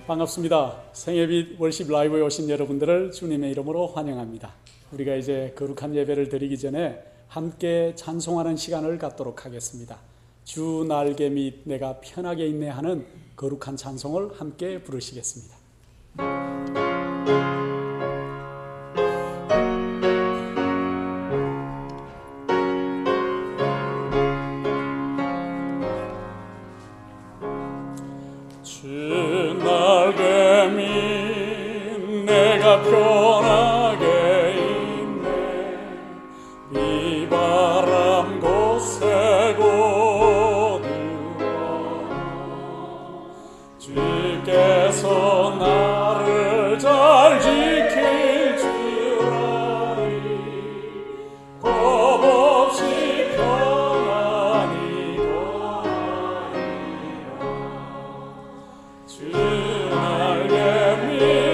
반갑습니다. 생애빛 월십 라이브에 오신 여러분들을 주님의 이름으로 환영합니다. 우리가 이제 거룩한 예배를 드리기 전에 함께 찬송하는 시간을 갖도록 하겠습니다. 주 날개 밑 내가 편하게 있네 하는 거룩한 찬송을 함께 부르시겠습니다. 편하게 있네. 비바람 곳에 고두어 주께서 나를 잘 지킬 줄 아리. 겁없이 평안히 거하리라. 주 날개 밑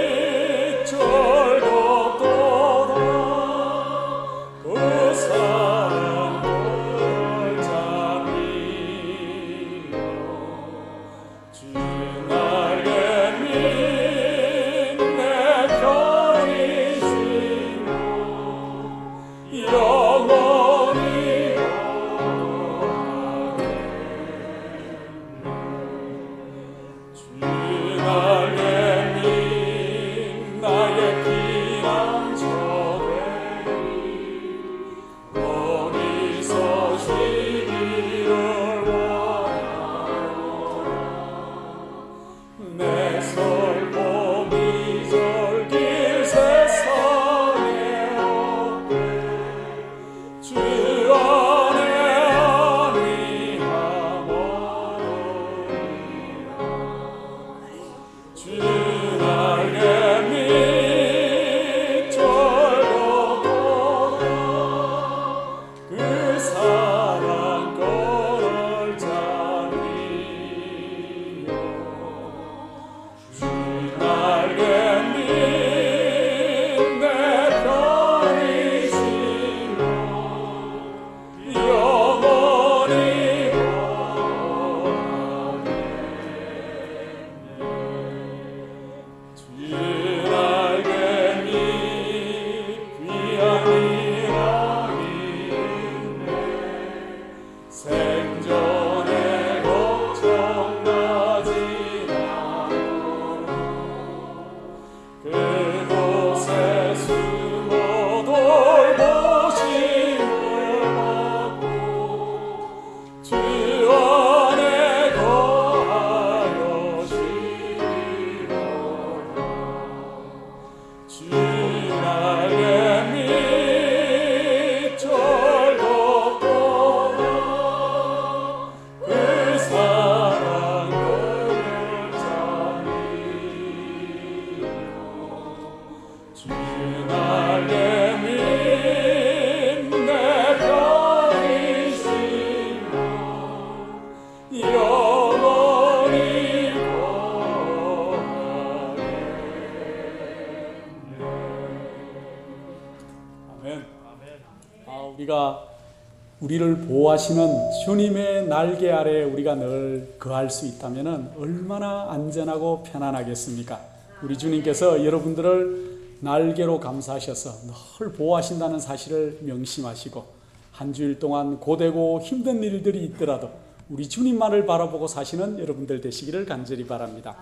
우리를 보호하시는 주님의 날개 아래 우리가 늘 거할 수 있다면 얼마나 안전하고 편안하겠습니까? 우리 주님께서 여러분들을 날개로 감싸셔서 늘 보호하신다는 사실을 명심하시고 한 주일 동안 고되고 힘든 일들이 있더라도 우리 주님만을 바라보고 사시는 여러분들 되시기를 간절히 바랍니다.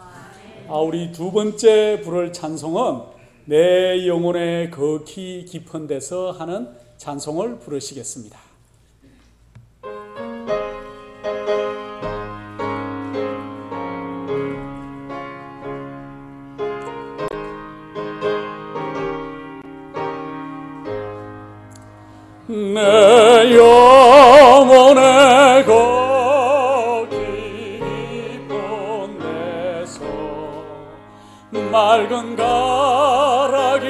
우리 두 번째 부를 찬송은 내 영혼의 거기 깊은 데서 하는 찬송을 부르시겠습니다. 내 영혼의 거기 깊은 데서 맑은 가락이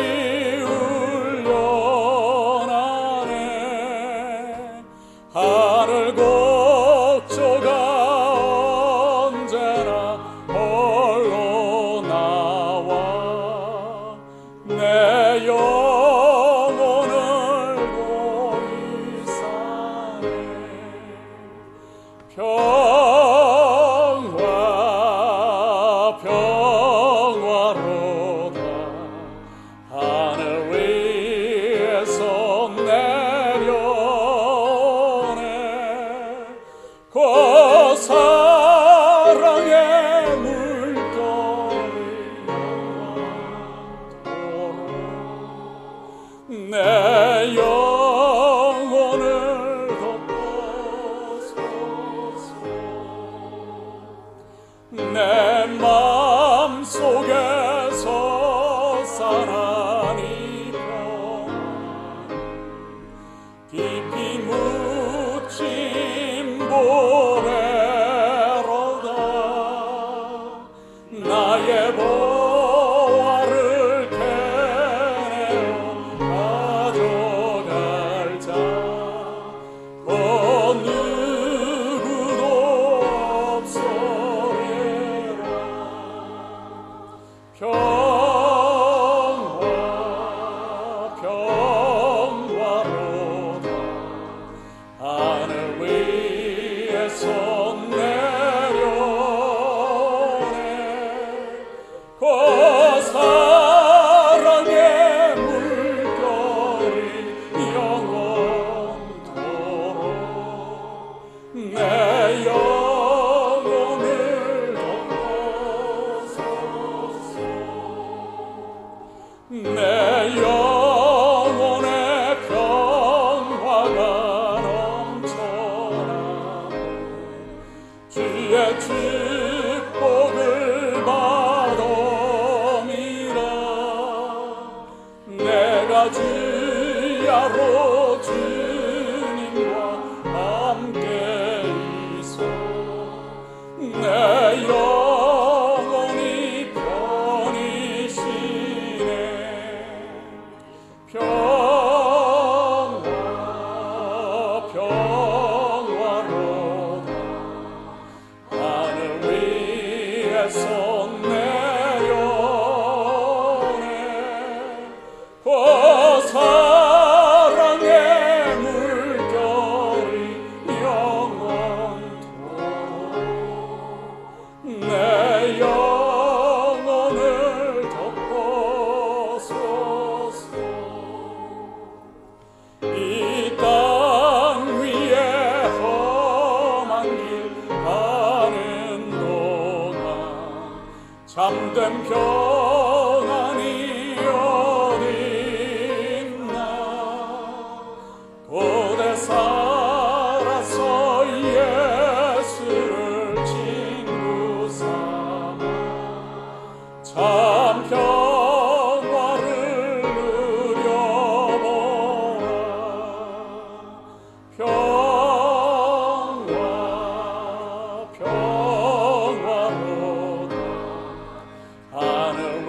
울려나네. 하늘 곡조가 언제나 홀로 나와 내 평화 내 맘속에서 사랑이 평안 깊이 묻힌 보배로다 나의 보화를 캐내어 가져갈 자 그 누구도 없으리라 평화로다 하늘 위에서 내려오네 그 사랑의 물결이 영원토록 내 영혼을 덮어서서 내 영혼의 평화가 넘쳐나네 주의 축복을 받음이라 내가 주야로 주님과 함께 있어 내 영혼이 편히 쉬네 평화로다 하늘 위에서 내려오네 그 사랑의 물결이 영원토록 내 영혼을 덮어서서 이 땅 위에 험한 길 가는 동안 참된 평안이 어딨나 고대 살아서 예수를 친구 삼아 참 평화를 누려보라 평화로다 하늘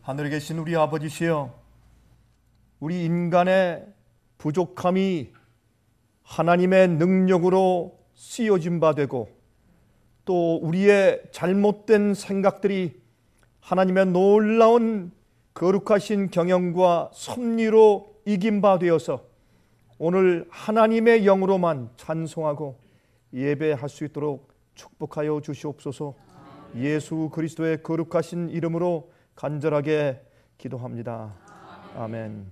하늘에 계신 우리 아버지시여, 우리 인간의 부족함이 하나님의 능력으로 쓰여진 바 되고, 또 우리의 잘못된 생각들이 하나님의 놀라운 거룩하신 경영과 섭리로 이긴 바 되어서 오늘 하나님의 영으로만 찬송하고 예배할 수 있도록 축복하여 주시옵소서. 예수 그리스도의 거룩하신 이름으로 간절하게 기도합니다. 아멘.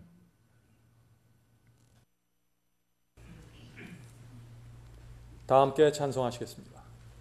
다 함께 찬송하시겠습니다.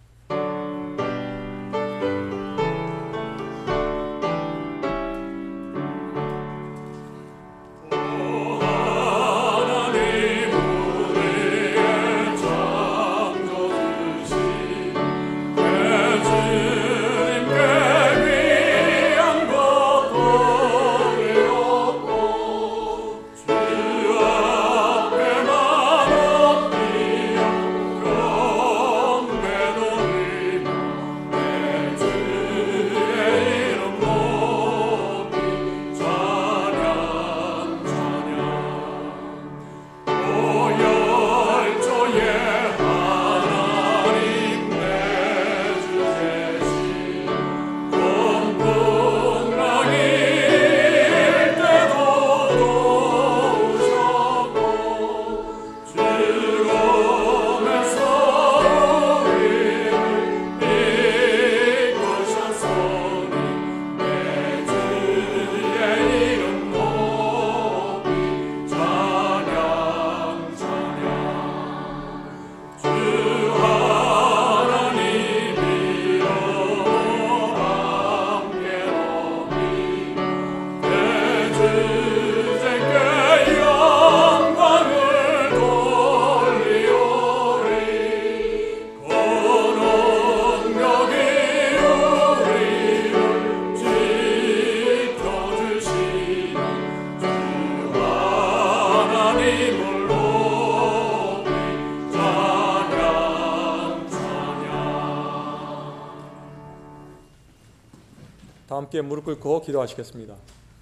다 함께 무릎 꿇고 기도하시겠습니다.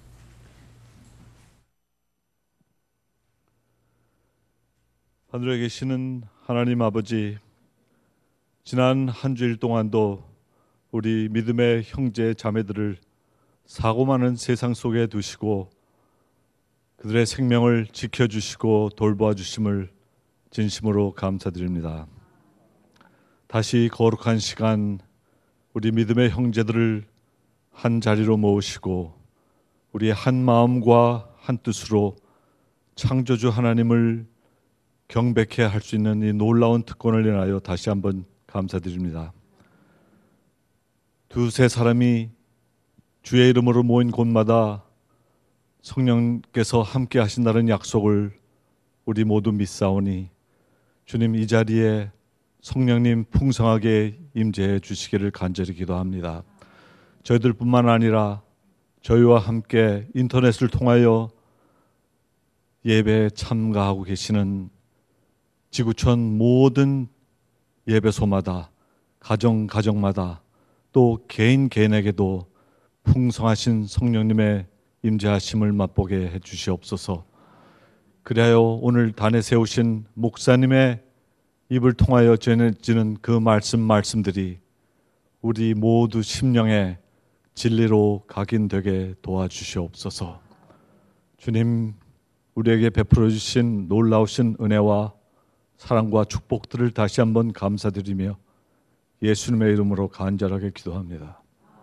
하늘에 계시는 하나님 아버지, 지난 한 주일 동안도 우리 믿음의 형제 자매들을 사고 많은 세상 속에 두시고 그들의 생명을 지켜주시고 돌보아 주심을 진심으로 감사드립니다. 다시 거룩한 시간 우리 믿음의 형제들을 한 자리로 모으시고 우리 한 마음과 한 뜻으로 창조주 하나님을 경배케 할 수 있는 이 놀라운 특권을 인하여 다시 한번 감사드립니다. 두세 사람이 주의 이름으로 모인 곳마다 성령께서 함께 하신다는 약속을 우리 모두 믿사오니 주님, 이 자리에 성령님 풍성하게 임재해 주시기를 간절히 기도합니다. 저희들뿐만 아니라 저희와 함께 인터넷을 통하여 예배에 참가하고 계시는 지구촌 모든 예배소마다, 가정마다, 또 개인에게도 풍성하신 성령님의 임재하심을 맛보게 해주시옵소서. 그리하여 오늘 단에 세우신 목사님의 입을 통하여 전해지는 그 말씀들이 우리 모두 심령에 진리로 각인되게 도와주시옵소서. 주님, 우리에게 베풀어 주신 놀라우신 은혜와 사랑과 축복들을 다시 한번 감사드리며 예수님의 이름으로 간절하게 기도합니다.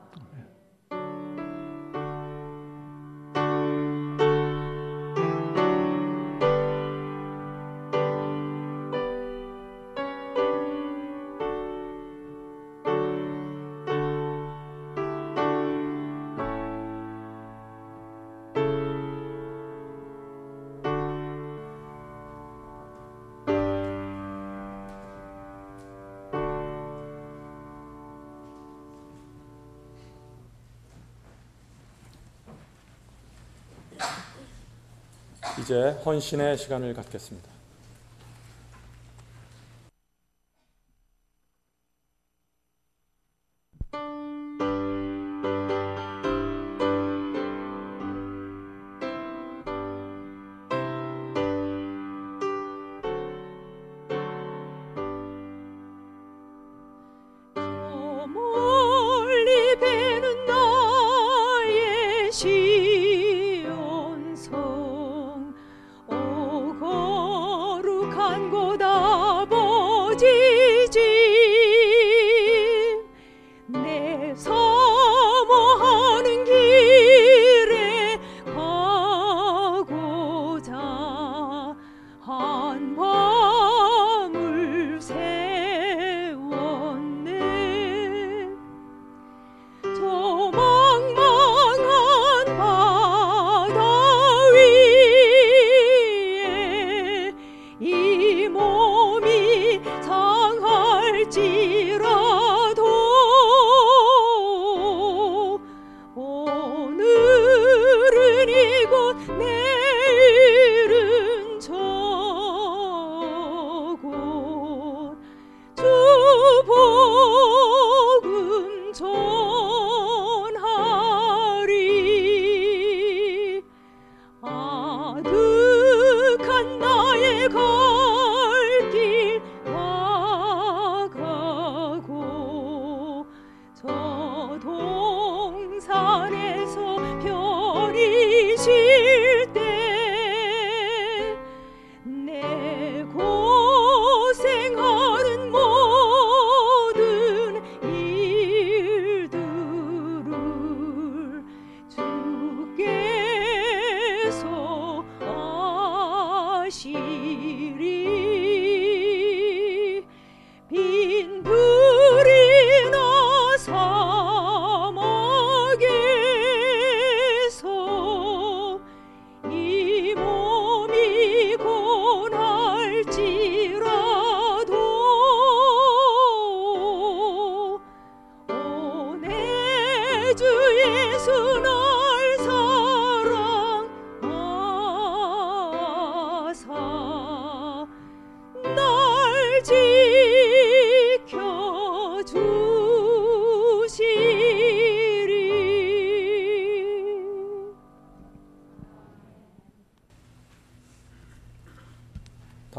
이제 헌신의 시간을 갖겠습니다.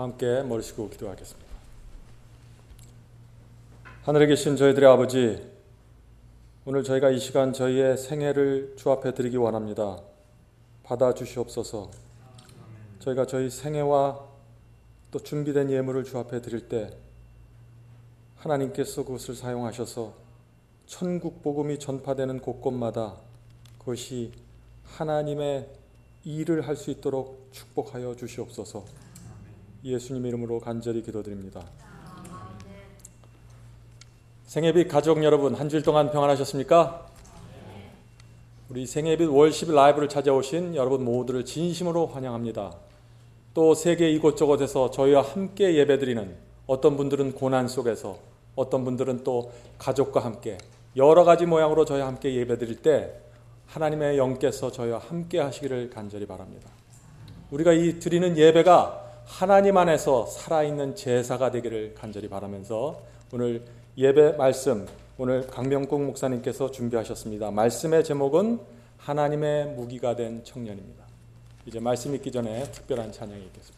함께 머리 숙이고 기도하겠습니다. 하늘에 계신 저희들의 아버지, 오늘 저희가 이 시간 저희의 생애를 주 앞에 드리기 원합니다. 받아주시옵소서. 저희가 저희 생애와 또 준비된 예물을 주 앞에 드릴 때 하나님께서 그것을 사용하셔서 천국 복음이 전파되는 곳곳마다 그것이 하나님의 일을 할 수 있도록 축복하여 주시옵소서. 예수님 이름으로 간절히 기도드립니다. 생애빛 가족 여러분, 한 주일 동안 평안하셨습니까? 우리 생애빛 월십 라이브를 찾아오신 여러분 모두를 진심으로 환영합니다. 또 세계 이곳저곳에서 저희와 함께 예배드리는 어떤 분들은 고난 속에서, 어떤 분들은 또 가족과 함께 여러 가지 모양으로 저희와 함께 예배드릴 때 하나님의 영께서 저희와 함께 하시기를 간절히 바랍니다. 우리가 이 드리는 예배가 하나님 안에서 살아있는 제사가 되기를 간절히 바라면서 오늘 예배 말씀, 오늘 강명국 목사님께서 준비하셨습니다. 말씀의 제목은 하나님의 무기가 된 청년입니다. 이제 말씀 읽기 전에 특별한 찬양이 있겠습니다.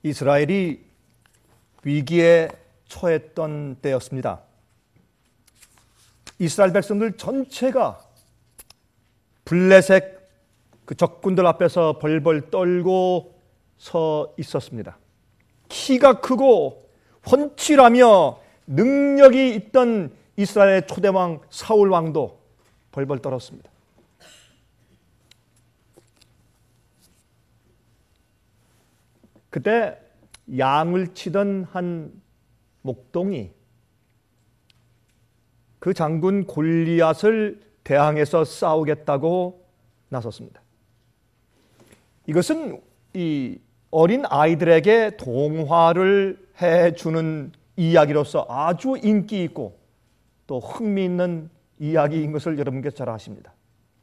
이스라엘이 위기에 처했던 때였습니다. 이스라엘 백성들 전체가 블레셋 그 적군들 앞에서 벌벌 떨고 서 있었습니다. 키가 크고 훤칠하며 능력이 있던 이스라엘의 초대왕 사울 왕도 벌벌 떨었습니다. 그때 양을 치던 한 목동이 그 장군 골리앗을 대항해서 싸우겠다고 나섰습니다. 이것은 이 어린 아이들에게 동화를 해주는 이야기로서 아주 인기 있고 또 흥미있는 이야기인 것을 여러분께서 잘 아십니다.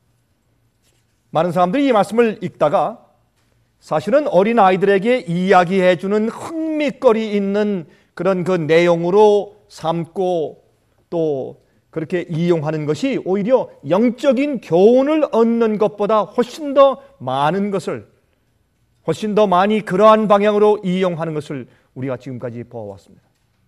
많은 사람들이 이 말씀을 읽다가 사실은 어린 아이들에게 이야기해주는 흥미거리 있는 그런 그 내용으로 삼고 또 그렇게 이용하는 것이 오히려 영적인 교훈을 얻는 것보다 훨씬 더 많은 것을, 훨씬 더 많이 그러한 방향으로 이용하는 것을 우리가 지금까지 보아왔습니다.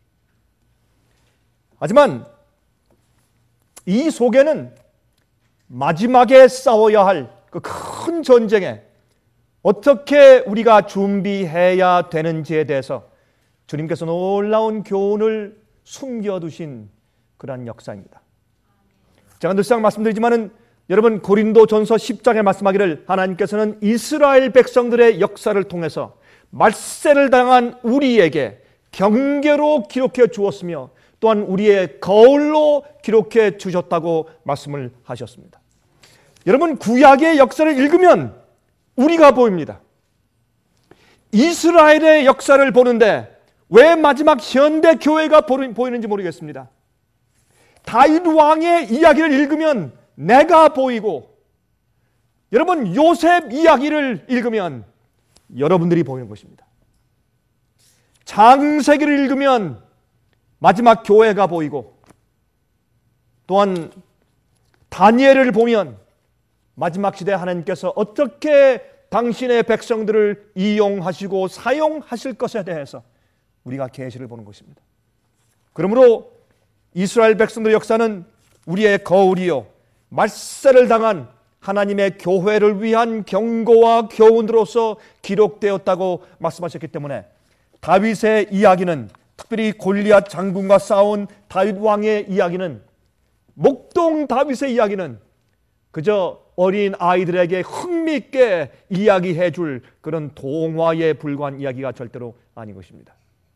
하지만 이 속에는 마지막에 싸워야 할 그 큰 전쟁에 어떻게 우리가 준비해야 되는지에 대해서 주님께서 놀라운 교훈을 숨겨두신 그러한 역사입니다. 제가 늘상 말씀드리지만은 여러분 고린도전서 10장에 말씀하기를 하나님께서는 이스라엘 백성들의 역사를 통해서 말세를 당한 우리에게 경계로 기록해 주었으며 또한 우리의 거울로 기록해 주셨다고 말씀을 하셨습니다. 여러분 구약의 역사를 읽으면 우리가 보입니다. 이스라엘의 역사를 보는데 왜 마지막 현대 교회가 보이는지 모르겠습니다. 다윗 왕의 이야기를 읽으면 내가 보이고 여러분 요셉 이야기를 읽으면 여러분들이 보이는 것입니다. 창세기를 읽으면 마지막 교회가 보이고 또한 다니엘을 보면 마지막 시대 하나님께서 어떻게 당신의 백성들을 이용하시고 사용하실 것에 대해서 우리가 계시를 보는 것입니다. 그러므로 이스라엘 백성들의 역사는 우리의 거울이요 말세를 당한 하나님의 교회를 위한 경고와 교훈으로서 기록되었다고 말씀하셨기 때문에 다윗의 이야기는, 특별히 골리앗 장군과 싸운 다윗 왕의 이야기는, 목동 다윗의 이야기는 그저 어린 아이들에게 흥미있게 이야기해 줄 그런 동화에 불과한 이야기가 절대로 아닌 것입니다.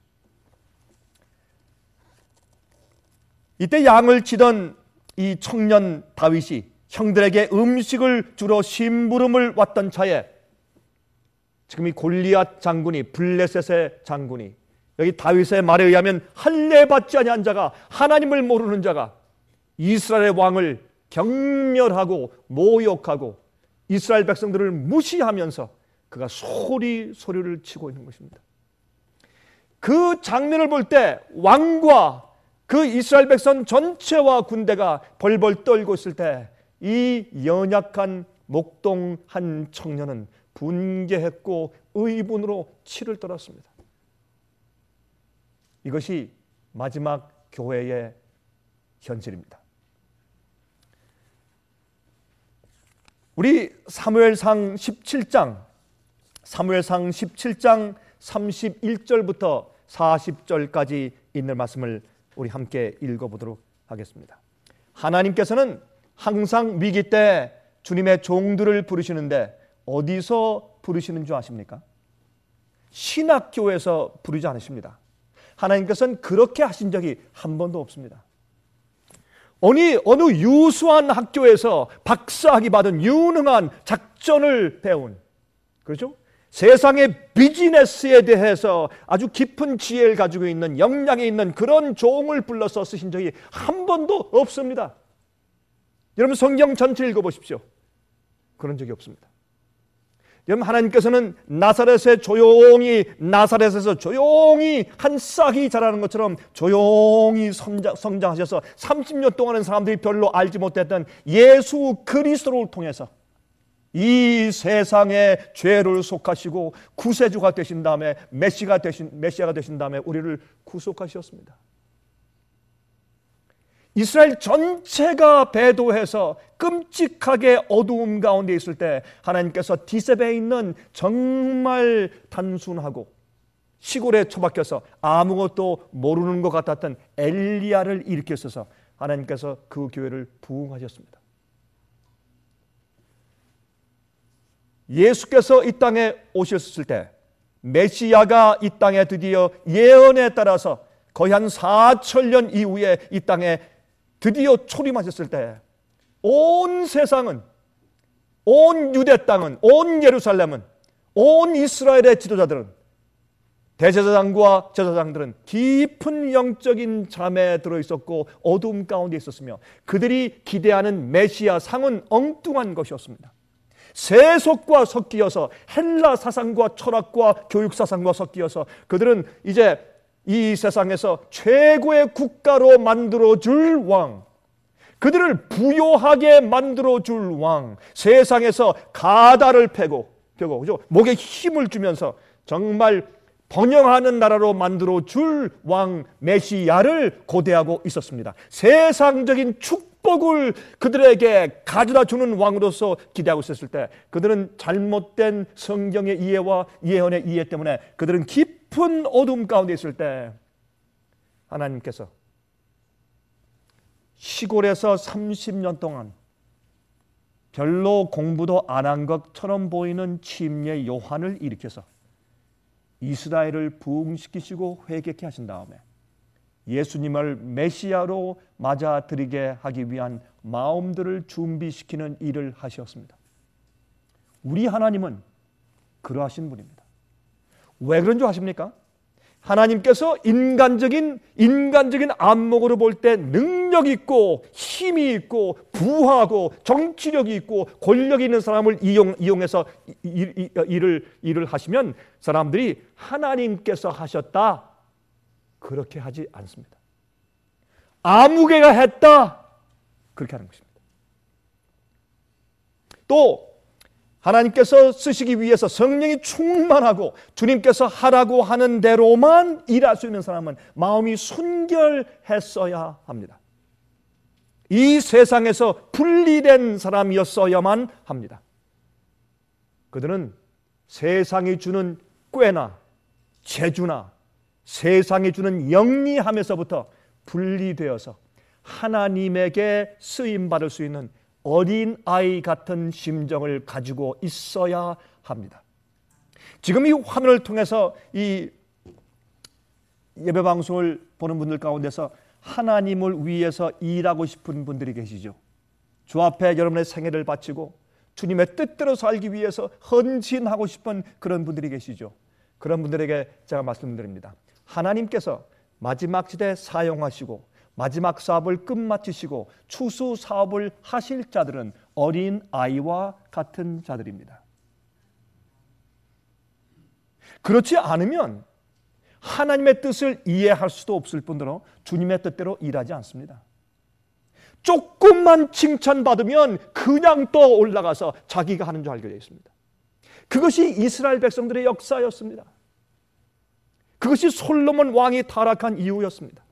이때 양을 치던 이 청년 다윗이 형들에게 음식을 주러 심부름을 왔던 차에 지금 이 골리앗 장군이, 블레셋의 장군이, 여기 다윗의 말에 의하면 할례 받지 아니한 자가, 하나님을 모르는 자가 이스라엘의 왕을 경멸하고 모욕하고 이스라엘 백성들을 무시하면서 그가 소리를 치고 있는 것입니다. 그 장면을 볼 때 왕과 그 이스라엘 백성 전체와 군대가 벌벌 떨고 있을 때 이 연약한 목동 한 청년은 분개했고 의분으로 치를 떨었습니다. 이것이 마지막 교회의 현실입니다. 우리 사무엘상 17장 31절부터 40절까지 있는 말씀을 우리 함께 읽어보도록 하겠습니다. 하나님께서는 항상 위기 때 주님의 종들을 부르시는데 어디서 부르시는 줄 아십니까? 신학교에서 부르지 않으십니다. 하나님께서는 그렇게 하신 적이 한 번도 없습니다. 어느 유수한 학교에서 박사학위 받은 유능한 작전을 배운, 그렇죠? 세상의 비즈니스에 대해서 아주 깊은 지혜를 가지고 있는, 역량이 있는 그런 종을 불러서 쓰신 적이 한 번도 없습니다. 여러분 성경 전체 읽어보십시오. 그런 적이 없습니다. 여러분 하나님께서는 나사렛에서 조용히 한 싹이 자라는 것처럼 조용히 성장하셔서 30년 동안은 사람들이 별로 알지 못했던 예수 그리스도를 통해서 이 세상의 죄를 속하시고 구세주가 되신 다음에 메시아가 되신 다음에 우리를 구속하셨습니다. 이스라엘 전체가 배도해서 끔찍하게 어두움 가운데 있을 때 하나님께서 디셉에 있는 정말 단순하고 시골에 처박혀서 아무것도 모르는 것 같았던 엘리야를 일으키셔서 하나님께서 그 교회를 부흥하셨습니다. 예수께서 이 땅에 오셨을 때 메시아가 이 땅에 드디어 예언에 따라서 거의 한 4,000년 이후에 이 땅에 드디어 초림하셨을 때 온 세상은, 온 유대 땅은, 온 예루살렘은, 온 이스라엘의 지도자들은, 대제사장과 제사장들은 깊은 영적인 잠에 들어있었고 어두움 가운데 있었으며 그들이 기대하는 메시아 상은 엉뚱한 것이었습니다. 세속과 섞이어서 헬라 사상과 철학과 교육 사상과 섞이어서 그들은 이제 이 세상에서 최고의 국가로 만들어줄 왕, 그들을 부요하게 만들어줄 왕, 세상에서 가다를 펴고 그죠? 목에 힘을 주면서 정말 번영하는 나라로 만들어줄 왕 메시아를 고대하고 있었습니다. 세상적인 축복을 그들에게 가져다 주는 왕으로서 기대하고 있었을 때 그들은 잘못된 성경의 이해와 예언의 이해 때문에 그들은 깊은 어둠 가운데 있을 때 하나님께서 시골에서 30년 동안 별로 공부도 안 한 것처럼 보이는 침례 요한을 일으켜서 이스라엘을 부흥시키시고 회개케 하신 다음에 예수님을 메시아로 맞아들이게 하기 위한 마음들을 준비시키는 일을 하셨습니다. 우리 하나님은 그러하신 분입니다. 왜 그런 줄 아십니까? 하나님께서 인간적인 안목으로 볼 때 능력 있고 힘이 있고 부하고 정치력이 있고 권력이 있는 사람을 이용해서 일을 하시면 사람들이 하나님께서 하셨다 그렇게 하지 않습니다. 아무개가 했다 그렇게 하는 것입니다. 또 하나님께서 쓰시기 위해서 성령이 충만하고 주님께서 하라고 하는 대로만 일할 수 있는 사람은 마음이 순결했어야 합니다. 이 세상에서 분리된 사람이었어야만 합니다. 그들은 세상이 주는 꾀나 재주나 세상이 주는 영리함에서부터 분리되어서 하나님에게 쓰임받을 수 있는 어린 아이 같은 심정을 가지고 있어야 합니다. 지금 이 화면을 통해서 이 예배 방송을 보는 분들 가운데서 하나님을 위해서 일하고 싶은 분들이 계시죠. 주 앞에 여러분의 생애를 바치고 주님의 뜻대로 살기 위해서 헌신하고 싶은 그런 분들이 계시죠. 그런 분들에게 제가 말씀드립니다. 하나님께서 마지막 시대에 사용하시고 마지막 사업을 끝마치시고 추수 사업을 하실 자들은 어린 아이와 같은 자들입니다. 그렇지 않으면 하나님의 뜻을 이해할 수도 없을 뿐더러 주님의 뜻대로 일하지 않습니다. 조금만 칭찬받으면 그냥 또 올라가서 자기가 하는 줄 알게 되어 있습니다. 그것이 이스라엘 백성들의 역사였습니다. 그것이 솔로몬 왕이 타락한 이유였습니다.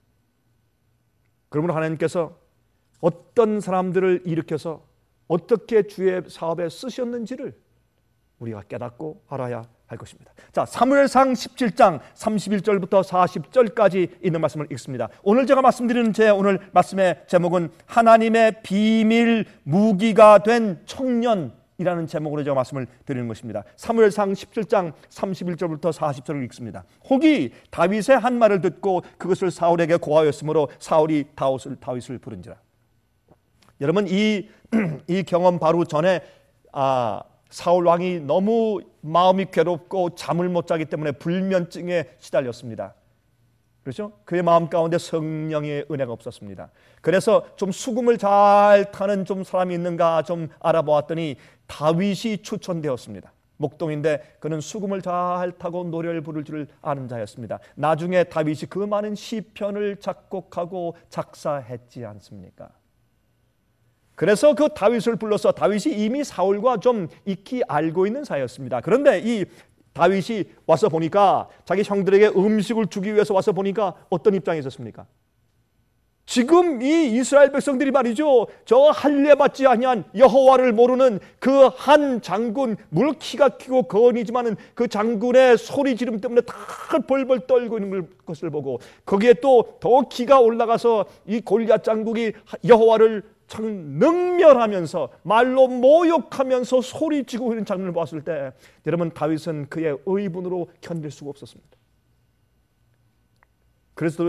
그러므로 하나님께서 어떤 사람들을 일으켜서 어떻게 주의 사업에 쓰셨는지를 우리가 깨닫고 알아야 할 것입니다. 자, 사무엘상 17장 31절부터 40절까지 있는 말씀을 읽습니다. 오늘 제가 말씀드리는 오늘 말씀의 제목은 하나님의 비밀 무기가 된 청년이라는 제목으로 제가 말씀을 드리는 것입니다. 사무엘상 17장 31절부터 40절을 읽습니다. 혹이 다윗의 한 말을 듣고 그것을 사울에게 고하였으므로 사울이 다윗을 부른지라. 여러분 이 경험 바로 전에 사울 왕이 너무 마음이 괴롭고 잠을 못 자기 때문에 불면증에 시달렸습니다. 그렇죠? 그의 마음 가운데 성령의 은혜가 없었습니다. 그래서 좀 수금을 잘 타는 좀 사람이 있는가 좀 알아보았더니 다윗이 추천되었습니다. 목동인데 그는 수금을 잘 타고 노래를 부를 줄 아는 자였습니다. 나중에 다윗이 그 많은 시편을 작곡하고 작사했지 않습니까? 그래서 그 다윗을 불러서, 다윗이 이미 사울과 좀 익히 알고 있는 사이였습니다. 그런데 이 다윗이 와서 보니까, 자기 형들에게 음식을 주기 위해서 와서 보니까 어떤 입장이 있었습니까? 지금 이 이스라엘 백성들이 말이죠, 저 할례 받지 아니한 여호와를 모르는 그 한 장군, 물 키가 크고 거니지만은 그 장군의 소리 지름 때문에 다 벌벌 떨고 있는 것을 보고, 거기에 또 더 기가 올라가서 이 골리앗 장군이 여호와를 참 능멸하면서 말로 모욕하면서 소리치고 있는 장면을 봤을 때, 여러분, 다윗은 그의 의분으로 견딜 수가 없었습니다. 그래서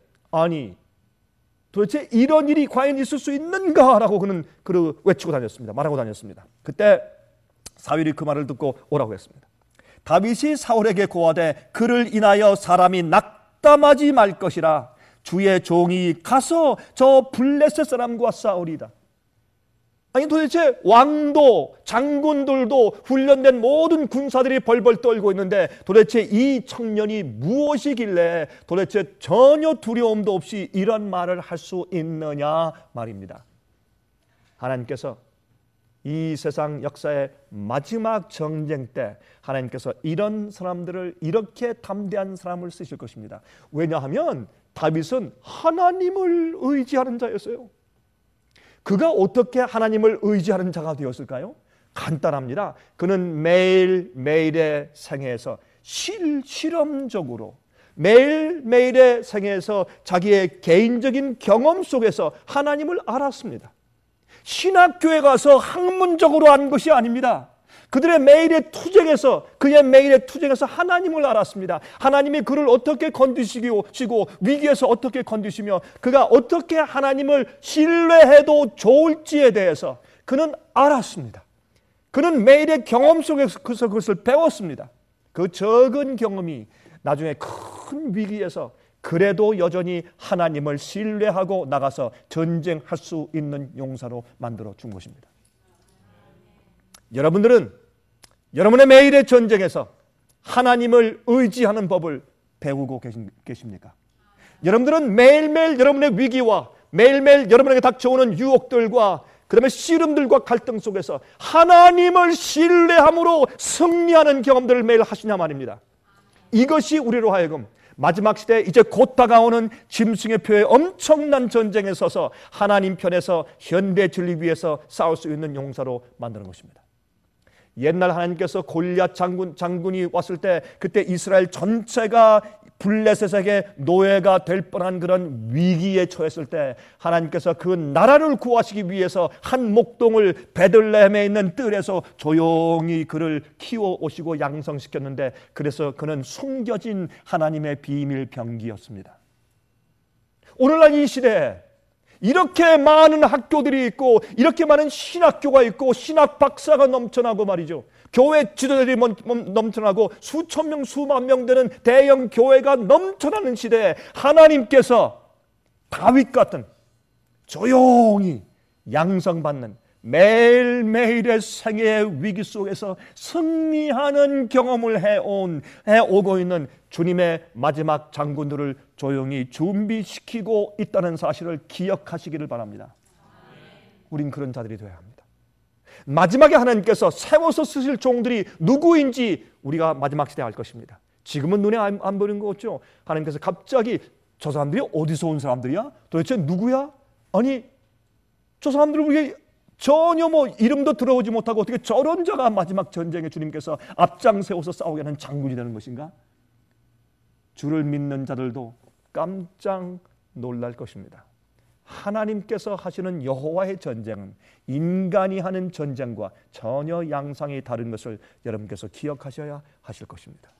도대체 이런 일이 과연 있을 수 있는가라고 그는 외치고 다녔습니다. 말하고 다녔습니다. 그때 사울이 그 말을 듣고 오라고 했습니다. 다윗이 사울에게 고하되 그를 인하여 사람이 낙담하지 말 것이라, 주의 종이 가서 저 블레셋 사람과 싸우리이다. 아니, 도대체 왕도, 장군들도, 훈련된 모든 군사들이 벌벌 떨고 있는데 도대체 이 청년이 무엇이길래 도대체 전혀 두려움도 없이 이런 말을 할 수 있느냐 말입니다. 하나님께서 이 세상 역사의 마지막 전쟁 때 하나님께서 이런 사람들을, 이렇게 담대한 사람을 쓰실 것입니다. 왜냐하면 다윗은 하나님을 의지하는 자였어요. 그가 어떻게 하나님을 의지하는 자가 되었을까요? 간단합니다. 그는 매일매일의 생애에서 실험적으로 매일매일의 생애에서 자기의 개인적인 경험 속에서 하나님을 알았습니다. 신학교에 가서 학문적으로 안 것이 아닙니다. 그의 매일의 투쟁에서 하나님을 알았습니다. 하나님이 그를 어떻게 건드시고 위기에서 어떻게 건드시며 그가 어떻게 하나님을 신뢰해도 좋을지에 대해서 그는 알았습니다. 그는 매일의 경험 속에서 그것을 배웠습니다. 그 적은 경험이 나중에 큰 위기에서 그래도 여전히 하나님을 신뢰하고 나가서 전쟁할 수 있는 용사로 만들어 준 것입니다. 여러분들은 여러분의 매일의 전쟁에서 하나님을 의지하는 법을 배우고 계십니까? 여러분들은 매일매일 여러분의 위기와 매일매일 여러분에게 닥쳐오는 유혹들과 그다음에 씨름들과 갈등 속에서 하나님을 신뢰함으로 승리하는 경험들을 매일 하시냐 말입니다. 이것이 우리로 하여금 마지막 시대 이제 곧 다가오는 짐승의 표의 엄청난 전쟁에 서서 하나님 편에서 현대 진리 위해서 싸울 수 있는 용사로 만드는 것입니다. 옛날 하나님께서 골리앗 장군이 왔을 때 그때 이스라엘 전체가 블레셋에게 노예가 될 뻔한 그런 위기에 처했을 때 하나님께서 그 나라를 구하시기 위해서 한 목동을 베들레헴에 있는 뜰에서 조용히 그를 키워 오시고 양성시켰는데, 그래서 그는 숨겨진 하나님의 비밀 병기였습니다. 오늘날 이 시대에 이렇게 많은 학교들이 있고 이렇게 많은 신학교가 있고 신학 박사가 넘쳐나고 말이죠. 교회 지도자들이 넘쳐나고 수천 명 수만 명 되는 대형 교회가 넘쳐나는 시대에 하나님께서 다윗 같은 조용히 양성받는 매일매일의 생애의 위기 속에서 승리하는 경험을 해오고 있는 주님의 마지막 장군들을 조용히 준비시키고 있다는 사실을 기억하시기를 바랍니다. 우린 그런 자들이 되어야 합니다. 마지막에 하나님께서 세워서 쓰실 종들이 누구인지 우리가 마지막 시대에 알 것입니다. 지금은 눈에 안 보이는 거 없죠. 하나님께서 갑자기 저 사람들이 어디서 온 사람들이야? 도대체 누구야? 아니, 저 사람들을 우리가 전혀 이름도 들어오지 못하고 어떻게 저런 자가 마지막 전쟁에 주님께서 앞장 세워서 싸우게 하는 장군이 되는 것인가? 주를 믿는 자들도 깜짝 놀랄 것입니다. 하나님께서 하시는 여호와의 전쟁은 인간이 하는 전쟁과 전혀 양상이 다른 것을 여러분께서 기억하셔야 하실 것입니다.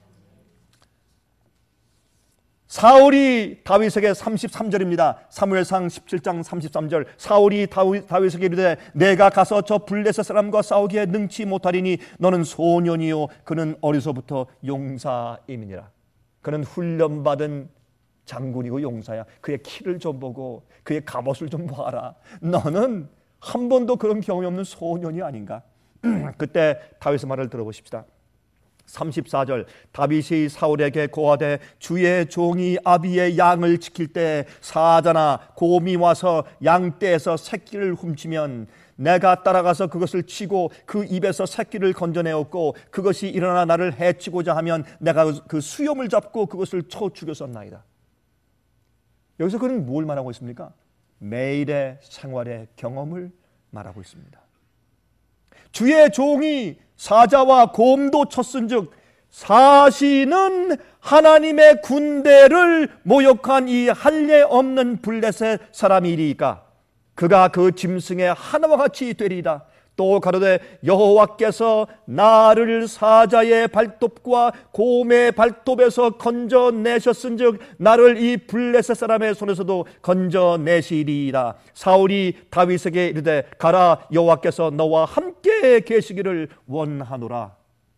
사울이 다윗에게 33절입니다. 사무엘상 17장 33절. 사울이 다윗에게 이르되 내가 가서 저 블레셋 사람과 싸우기에 능치 못하리니 너는 소년이요 그는 어려서부터 용사임이니라. 그는 훈련받은 장군이고 용사야. 그의 키를 좀 보고 그의 갑옷을 좀 봐라. 너는 한 번도 그런 경험이 없는 소년이 아닌가? 그때 다윗의 말을 들어보십시다. 34절 다윗이 사울에게 고하되 주의 종이 아비의 양을 지킬 때 사자나 곰이 와서 양떼에서 새끼를 훔치면 내가 따라가서 그것을 치고 그 입에서 새끼를 건져내었고 그것이 일어나 나를 해치고자 하면 내가 그 수염을 잡고 그것을 쳐 죽였었나이다. 여기서 그는 뭘 말하고 있습니까? 매일의 생활의 경험을 말하고 있습니다. 주의 종이 사자와 곰도 쳤은즉 사시는 하나님의 군대를 모욕한 이 할례 없는 블레셋 사람이리까 그가 그 짐승의 하나와 같이 되리이다. 또 가로되 여호와께서 나를 사자의 발톱과 곰의 발톱에서 건져내셨은즉 나를 이 블레셋 사람의 손에서도 건져내시리이다. 사울이 다윗에게 이르되 가라 여호와께서 너와 함께 계시기를 원하노라.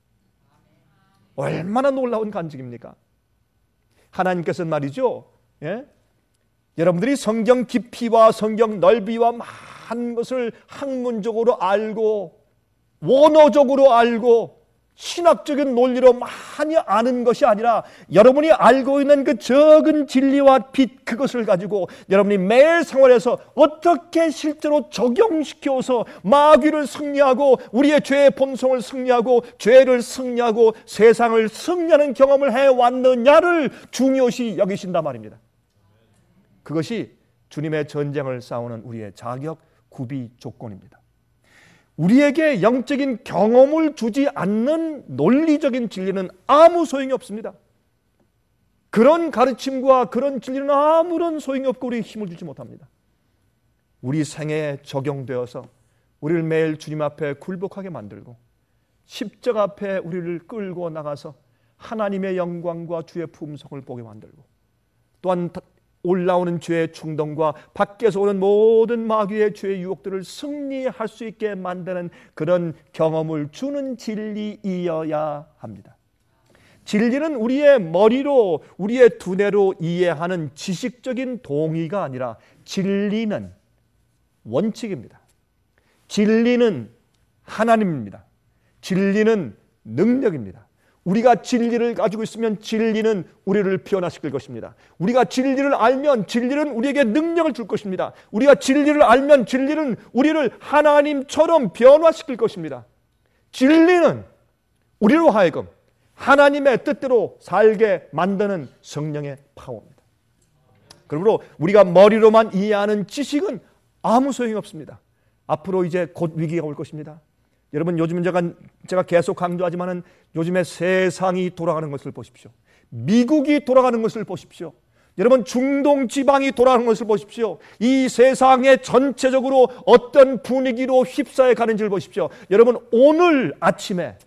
얼마나 놀라운 간증입니까? 하나님께서는 말이죠, 여러분들이 성경 깊이와 성경 넓이와 많은 것을 학문적으로 알고 원어적으로 알고 신학적인 논리로 많이 아는 것이 아니라 여러분이 알고 있는 그 적은 진리와 빛 그것을 가지고 여러분이 매일 생활에서 어떻게 실제로 적용시켜서 마귀를 승리하고 우리의 죄의 본성을 승리하고 죄를 승리하고 세상을 승리하는 경험을 해왔느냐를 중요시 여기신단 말입니다. 그것이 주님의 전쟁을 싸우는 우리의 자격 구비 조건입니다. 우리에게 영적인 경험을 주지 않는 논리적인 진리는 아무 소용이 없습니다. 그런 가르침과 그런 진리는 아무런 소용이 없고 우리에게 힘을 주지 못합니다. 우리 생애에 적용되어서 우리를 매일 주님 앞에 굴복하게 만들고 십자가 앞에 우리를 끌고 나가서 하나님의 영광과 주의 품성을 보게 만들고 또한 올라오는 죄의 충동과 밖에서 오는 모든 마귀의 죄의 유혹들을 승리할 수 있게 만드는 그런 경험을 주는 진리이어야 합니다. 진리는 우리의 머리로 우리의 두뇌로 이해하는 지식적인 동의가 아니라 진리는 원칙입니다. 진리는 하나님입니다. 진리는 능력입니다. 우리가 진리를 가지고 있으면 진리는 우리를 변화시킬 것입니다. 우리가 진리를 알면 진리는 우리에게 능력을 줄 것입니다. 우리가 진리를 알면 진리는 우리를 하나님처럼 변화시킬 것입니다. 진리는 우리로 하여금 하나님의 뜻대로 살게 만드는 성령의 파워입니다. 그러므로 우리가 머리로만 이해하는 지식은 아무 소용이 없습니다. 앞으로 이제 곧 위기가 올 것입니다. 여러분 요즘 제가 계속 강조하지만은 요즘에 세상이 돌아가는 것을 보십시오. 미국이 돌아가는 것을 보십시오. 여러분 중동 지방이 돌아가는 것을 보십시오. 이 세상에 전체적으로 어떤 분위기로 휩싸여 가는지를 보십시오. 여러분 오늘 아침에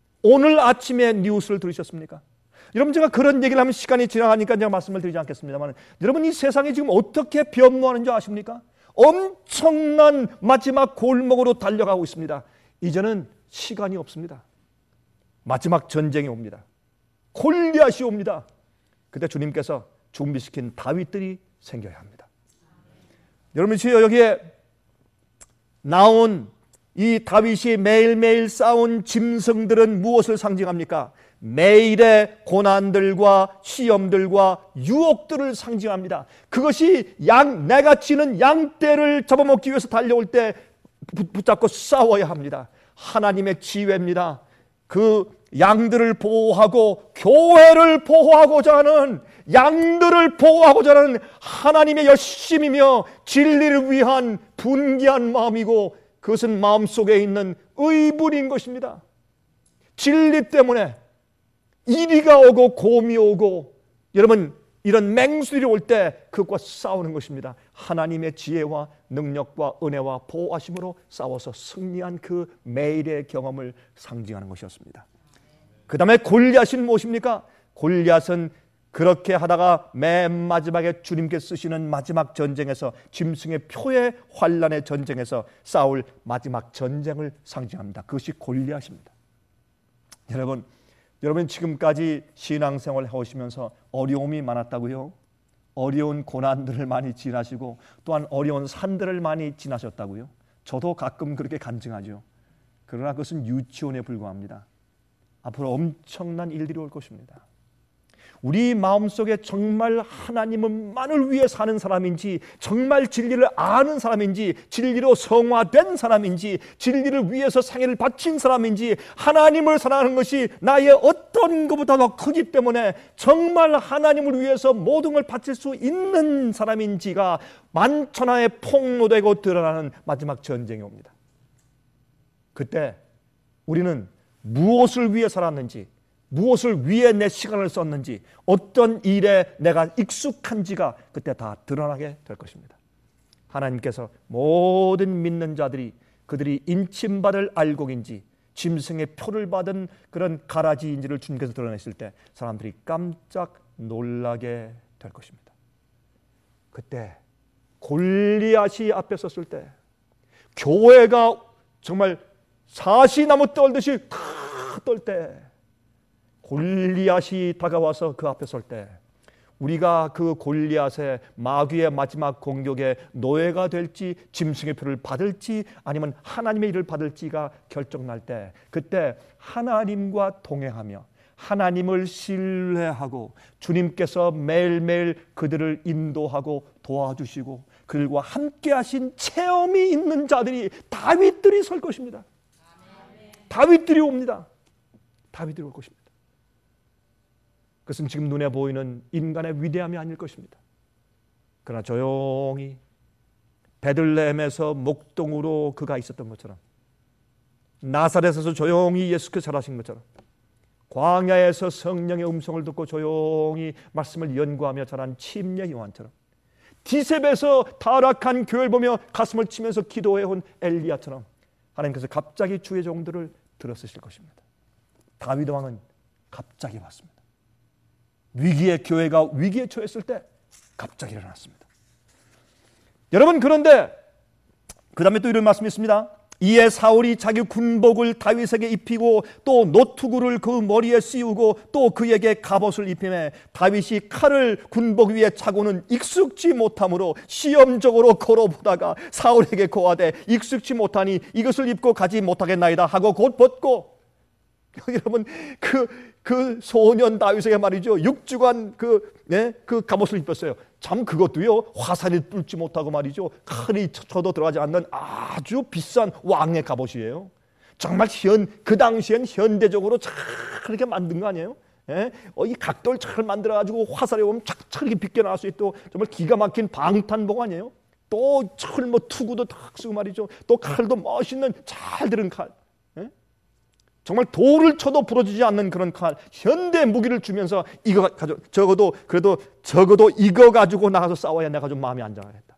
뉴스를 들으셨습니까? 여러분 제가 그런 얘기를 하면 시간이 지나가니까 제가 말씀을 드리지 않겠습니다만 여러분 이 세상이 지금 어떻게 변모하는지 아십니까? 엄청난 마지막 골목으로 달려가고 있습니다. 이제는 시간이 없습니다. 마지막 전쟁이 옵니다. 골리앗이 옵니다. 그때 주님께서 준비시킨 다윗들이 생겨야 합니다. 여러분 지금 여기에 나온 이 다윗이 매일매일 쌓은 짐승들은 무엇을 상징합니까? 매일의 고난들과 시험들과 유혹들을 상징합니다. 그것이 내가 치는 양떼를 잡아먹기 위해서 달려올 때 붙잡고 싸워야 합니다. 하나님의 지혜입니다. 그 양들을 보호하고 교회를 보호하고자 하는 양들을 보호하고자 하는 하나님의 열심이며 진리를 위한 분기한 마음이고 그것은 마음속에 있는 의분인 것입니다. 진리 때문에 이리가 오고 곰이 오고 여러분 이런 맹수들이 올 때 그것과 싸우는 것입니다. 하나님의 지혜와 능력과 은혜와 보호하심으로 싸워서 승리한 그 매일의 경험을 상징하는 것이었습니다. 그 다음에 골리앗은 무엇입니까? 골리앗은 그렇게 하다가 맨 마지막에 주님께서 쓰시는 마지막 전쟁에서 짐승의 표의 환란의 전쟁에서 싸울 마지막 전쟁을 상징합니다. 그것이 골리앗입니다. 여러분 지금까지 신앙생활을 해오시면서 어려움이 많았다고요? 어려운 고난들을 많이 지나시고 또한 어려운 산들을 많이 지나셨다고요? 저도 가끔 그렇게 간증하죠. 그러나 그것은 유치원에 불과합니다. 앞으로 엄청난 일들이 올 것입니다. 우리 마음속에 정말 하나님만을 위해 사는 사람인지, 정말 진리를 아는 사람인지, 진리로 성화된 사람인지, 진리를 위해서 생애를 바친 사람인지, 하나님을 사랑하는 것이 나의 어떤 것보다 더 크기 때문에 정말 하나님을 위해서 모든 걸 바칠 수 있는 사람인지가 만천하에 폭로되고 드러나는 마지막 전쟁이 옵니다. 그때 우리는 무엇을 위해 살았는지, 무엇을 위해 내 시간을 썼는지, 어떤 일에 내가 익숙한지가 그때 다 드러나게 될 것입니다. 하나님께서 모든 믿는 자들이 그들이 인침받을 알곡인지 짐승의 표를 받은 그런 가라지인지를 주님께서 드러내실 때 사람들이 깜짝 놀라게 될 것입니다. 그때 골리앗이 앞에 섰을 때, 교회가 정말 사시나무 떨듯이 떨 때, 골리앗이 다가와서 그 앞에 설 때, 우리가 그 골리앗의 마귀의 마지막 공격의 노예가 될지, 짐승의 표를 받을지, 아니면 하나님의 일을 받을지가 결정날 때, 그때 하나님과 동행하며 하나님을 신뢰하고 주님께서 매일매일 그들을 인도하고 도와주시고 그들과 함께 하신 체험이 있는 자들이, 다윗들이 설 것입니다. 다윗들이 옵니다. 다윗들이 올 것입니다. 그것은 지금 눈에 보이는 인간의 위대함이 아닐 것입니다. 그러나 조용히 베들레헴에서 목동으로 그가 있었던 것처럼, 나사렛에서 조용히 예수께서 자라신 것처럼, 광야에서 성령의 음성을 듣고 조용히 말씀을 연구하며 자란 침례 요한처럼, 디셉에서 타락한 교회를 보며 가슴을 치면서 기도해온 엘리야처럼 하나님께서 갑자기 주의 종들을 들어쓰실 것입니다. 다윗 왕은 갑자기 왔습니다. 위기의 교회가 위기에 처했을 때 갑자기 일어났습니다. 여러분, 그런데 그 다음에 또 이런 말씀이 있습니다. 이에 사울이 자기 군복을 다윗에게 입히고 또 노투구를 그 머리에 씌우고 또 그에게 갑옷을 입히매 다윗이 칼을 군복 위에 차고는 익숙지 못함으로 시험적으로 걸어보다가 사울에게 고하되 익숙지 못하니 이것을 입고 가지 못하겠나이다 하고 곧 벗고, 여러분, 그 소년 다윗에게 말이죠, 6주간 그 갑옷을 입혔어요. 참 그것도요, 화살이 뚫지 못하고 말이죠, 칼이 쳐도 들어가지 않는 아주 비싼 왕의 갑옷이에요. 정말 그 당시엔 현대적으로 잘 이렇게 만든 거 아니에요? 이 각도를 잘 만들어가지고 화살에 오면 착착 이렇게 비껴나갈 수 있도록 정말 기가 막힌 방탄복 아니에요? 또 철 투구도 탁 쓰고 말이죠, 또 칼도 멋있는 잘 들은 칼, 정말 돌을 쳐도 부러지지 않는 그런 칼, 현대 무기를 주면서 이거 가지고 적어도 이거 가지고 나가서 싸워야 내가 좀 마음이 안정하겠다.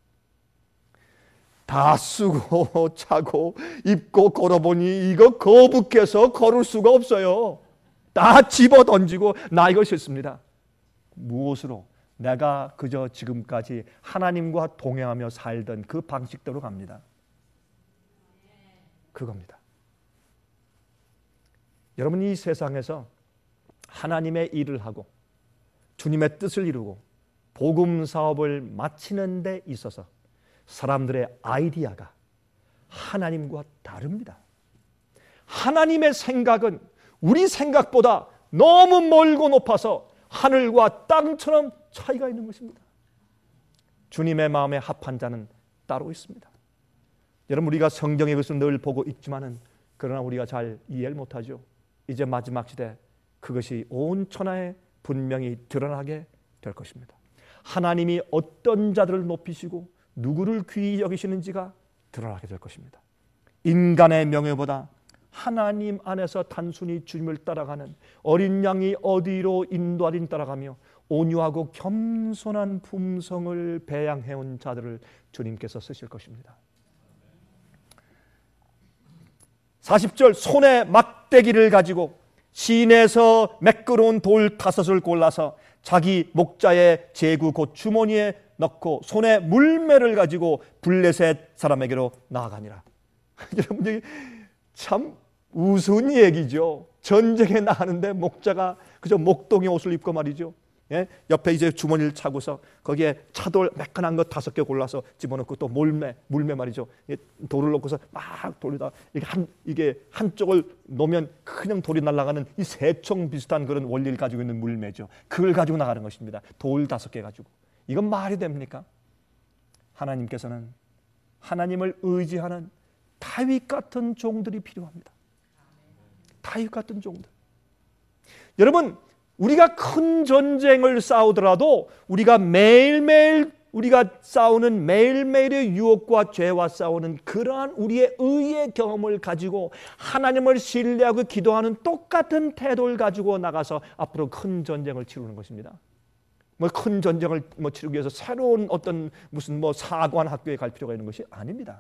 다 쓰고 차고 입고 걸어보니 이거 거북해서 걸을 수가 없어요. 다 집어 던지고 나 이거 싫습니다. 무엇으로? 내가 그저 지금까지 하나님과 동행하며 살던 그 방식대로 갑니다. 그겁니다. 여러분, 이 세상에서 하나님의 일을 하고 주님의 뜻을 이루고 복음 사업을 마치는 데 있어서 사람들의 아이디어가 하나님과 다릅니다. 하나님의 생각은 우리 생각보다 너무 멀고 높아서 하늘과 땅처럼 차이가 있는 것입니다. 주님의 마음에 합한 자는 따로 있습니다. 여러분, 우리가 성경의 것을 늘 보고 있지만은 그러나 우리가 잘 이해를 못하죠. 이제 마지막 시대 그것이 온 천하에 분명히 드러나게 될 것입니다. 하나님이 어떤 자들을 높이시고 누구를 귀히 여기시는지가 드러나게 될 것입니다. 인간의 명예보다 하나님 안에서 단순히 주님을 따라가는 어린 양이 어디로 인도하든 따라가며 온유하고 겸손한 품성을 배양해온 자들을 주님께서 쓰실 것입니다. 40절, 손에 막대기를 가지고 시내에서 매끄러운 돌 5을 골라서 자기 목자의 제구 곧 주머니에 넣고 손에 물매를 가지고 블레셋 사람에게로 나아가니라. 여러분, 참 우스운 얘기죠. 전쟁에 나가는데 목자가 그저 목동의 옷을 입고 말이죠, 예? 옆에 이제 주머니를 차고서 거기에 차돌 매끈한 거 5개 골라서 집어넣고 또 물매 말이죠. 예, 돌을 넣고서 막 돌리다 이게 한쪽을 놓으면 그냥 돌이 날아가는 이 새총 비슷한 그런 원리를 가지고 있는 물매죠. 그걸 가지고 나가는 것입니다. 돌 5개 가지고. 이건 말이 됩니까? 하나님께서는 하나님을 의지하는 다윗 같은 종들이 필요합니다. 다윗 같은 종들. 여러분, 우리가 큰 전쟁을 싸우더라도 우리가 매일매일 우리가 싸우는 매일매일의 유혹과 죄와 싸우는 그러한 우리의 의의 경험을 가지고 하나님을 신뢰하고 기도하는 똑같은 태도를 가지고 나가서 앞으로 큰 전쟁을 치르는 것입니다. 큰 전쟁을 치르기 위해서 새로운 어떤 무슨 사관 학교에 갈 필요가 있는 것이 아닙니다.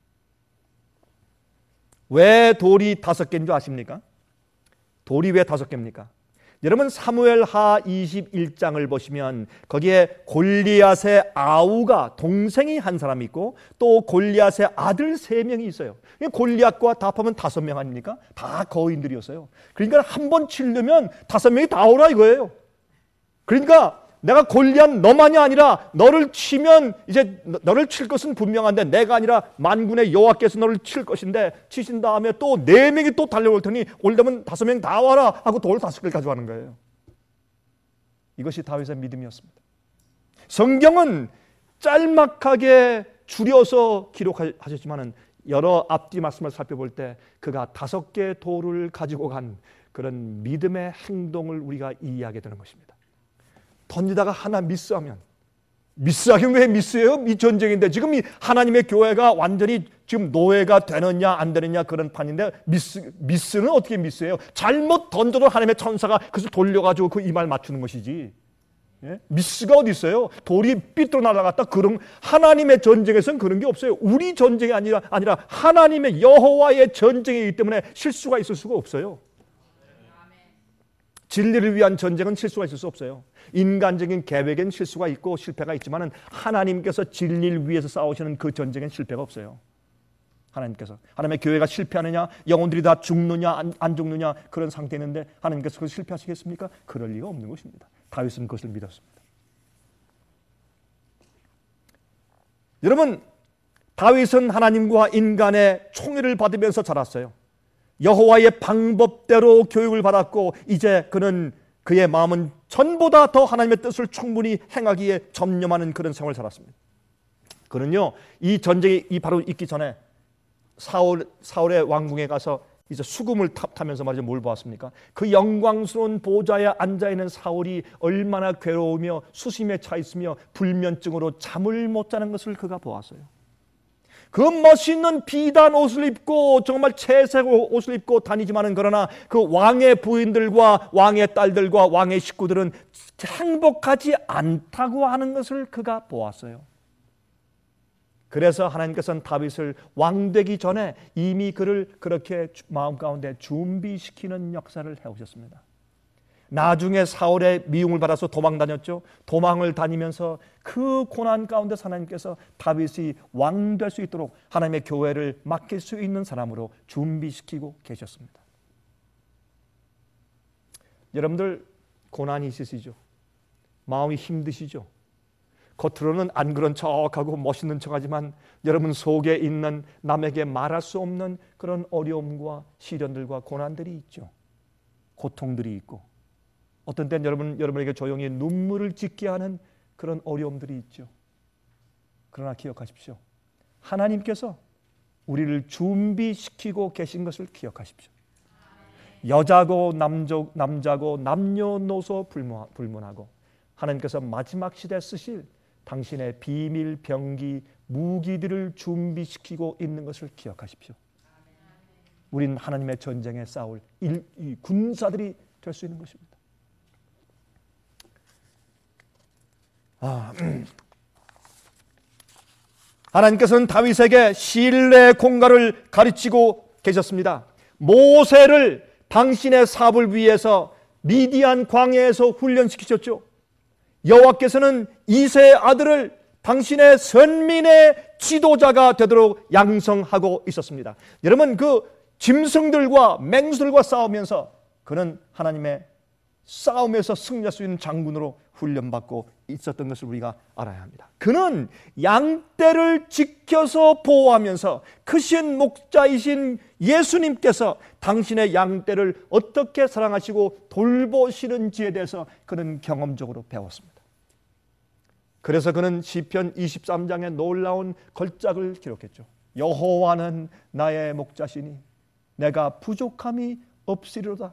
왜 돌이 5개인 줄 아십니까? 돌이 왜 5개입니까? 여러분 사무엘하 21장을 보시면 거기에 골리앗의 아우가 동생이 한 사람이 있고 또 골리앗의 아들 3명이 있어요. 골리앗과 다 합하면 5명 아닙니까? 다 거인들이었어요. 그러니까 한 번 치려면 5명이 다 오라 이거예요. 그러니까 내가 골리앗 너만이 아니라 너를 치면 이제 너를 칠 것은 분명한데 내가 아니라 만군의 여호와께서 너를 칠 것인데 치신 다음에 또 4명이 또 달려올 테니 올려면 5명 다 와라 하고 돌 5개를 가져가는 거예요. 이것이 다윗의 믿음이었습니다. 성경은 짤막하게 줄여서 기록하셨지만 여러 앞뒤 말씀을 살펴볼 때 그가 5개의 돌을 가지고 간 그런 믿음의 행동을 우리가 이해하게 되는 것입니다. 던지다가 하나 미스하면 미스하긴 왜 미스예요? 이 전쟁인데 지금 이 하나님의 교회가 완전히 지금 노예가 되느냐 안 되느냐 그런 판인데 미스는 어떻게 미스예요? 잘못 던져도 하나님의 천사가 그것을 돌려가지고 그 이마를 맞추는 것이지. 예? 미스가 어디 있어요? 돌이 삐뚤어 날아갔다 그런 하나님의 전쟁에서는 그런 게 없어요. 우리 전쟁이 아니라 하나님의 여호와의 전쟁이기 때문에 실수가 있을 수가 없어요. 진리를 위한 전쟁은 실수가 있을 수 없어요. 인간적인 계획엔 실수가 있고 실패가 있지만 하나님께서 진리를 위해서 싸우시는 그 전쟁엔 실패가 없어요. 하나님의 교회가 실패하느냐 영혼들이 다 죽느냐 안 죽느냐 그런 상태에 있는데 하나님께서 그걸 실패하시겠습니까? 그럴 리가 없는 것입니다. 다윗은 그것을 믿었습니다. 여러분, 다윗은 하나님과 인간의 총애를 받으면서 자랐어요. 여호와의 방법대로 교육을 받았고 이제 그의 마음은 전보다 더 하나님의 뜻을 충분히 행하기에 전념하는 그런 생활을 살았습니다. 그는요, 이 전쟁이 바로 있기 전에 사울의 왕궁에 가서 이제 수금을 타면서 말이죠. 뭘 보았습니까? 그 영광스러운 보좌에 앉아있는 사울이 얼마나 괴로우며 수심에 차 있으며 불면증으로 잠을 못 자는 것을 그가 보았어요. 그 멋있는 비단 옷을 입고 정말 채색 옷을 입고 다니지만은 그러나 그 왕의 부인들과 왕의 딸들과 왕의 식구들은 행복하지 않다고 하는 것을 그가 보았어요. 그래서 하나님께서는 다윗을 왕되기 전에 이미 그를 그렇게 마음 가운데 준비시키는 역사를 해오셨습니다. 나중에 사울의 미움을 받아서 도망 다녔죠. 도망을 다니면서 그 고난 가운데 하나님께서 다윗이 왕 될 수 있도록 하나님의 교회를 맡길 수 있는 사람으로 준비시키고 계셨습니다. 여러분들 고난이 있으시죠? 마음이 힘드시죠? 겉으로는 안 그런 척하고 멋있는 척하지만 여러분 속에 있는 남에게 말할 수 없는 그런 어려움과 시련들과 고난들이 있죠. 고통들이 있고 어떤 때는 여러분에게 조용히 눈물을 짓게 하는 그런 어려움들이 있죠. 그러나 기억하십시오. 하나님께서 우리를 준비시키고 계신 것을 기억하십시오. 여자고 남자고 남녀노소 불문하고 하나님께서 마지막 시대에 쓰실 당신의 비밀 병기 무기들을 준비시키고 있는 것을 기억하십시오. 우린 하나님의 전쟁에 싸울 군사들이 될 수 있는 것입니다. 하나님께서는 다윗에게 신뢰의 공갈을 가르치고 계셨습니다. 모세를 당신의 사업을 위해서 미디안 광야에서 훈련시키셨죠. 여호와께서는 이새의 아들을 당신의 선민의 지도자가 되도록 양성하고 있었습니다. 여러분, 그 짐승들과 맹수들과 싸우면서 그는 하나님의 싸움에서 승리할 수 있는 장군으로 훈련받고 있었던 것을 우리가 알아야 합니다. 그는 양떼를 지켜서 보호하면서 크신 목자이신 예수님께서 당신의 양떼를 어떻게 사랑하시고 돌보시는지에 대해서 그는 경험적으로 배웠습니다. 그래서 그는 시편 23장에 놀라운 걸작을 기록했죠. 여호와는 나의 목자시니 내가 부족함이 없으리로다.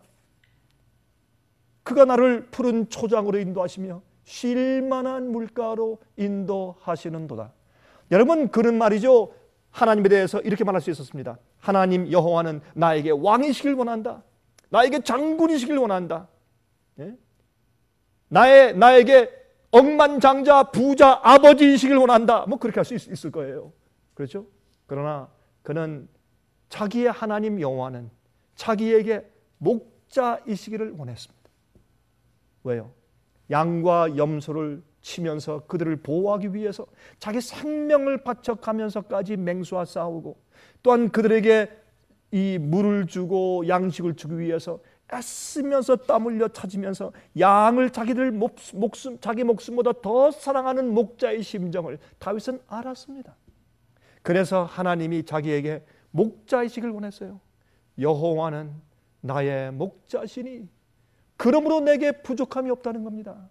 그가 나를 푸른 초장으로 인도하시며 쉴 만한 물가로 인도하시는도다. 여러분, 그는 말이죠, 하나님에 대해서 이렇게 말할 수 있었습니다. 하나님 여호와는 나에게 왕이시길 원한다. 나에게 장군이시길 원한다. 예? 나에게 억만장자 부자 아버지이시길 원한다. 뭐 그렇게 할 수 있을 거예요. 그렇죠? 그러나 그는 자기의 하나님 여호와는 자기에게 목자이시기를 원했습니다. 왜요? 양과 염소를 치면서 그들을 보호하기 위해서 자기 생명을 바쳐가면서까지 맹수와 싸우고, 또한 그들에게 이 물을 주고 양식을 주기 위해서 애쓰면서 땀 흘려 찾으면서 양을 자기 목숨보다 더 사랑하는 목자의 심정을 다윗은 알았습니다. 그래서 하나님이 자기에게 목자이시길 원했어요. 여호와는 나의 목자시니 그러므로 내게 부족함이 없다는 겁니다.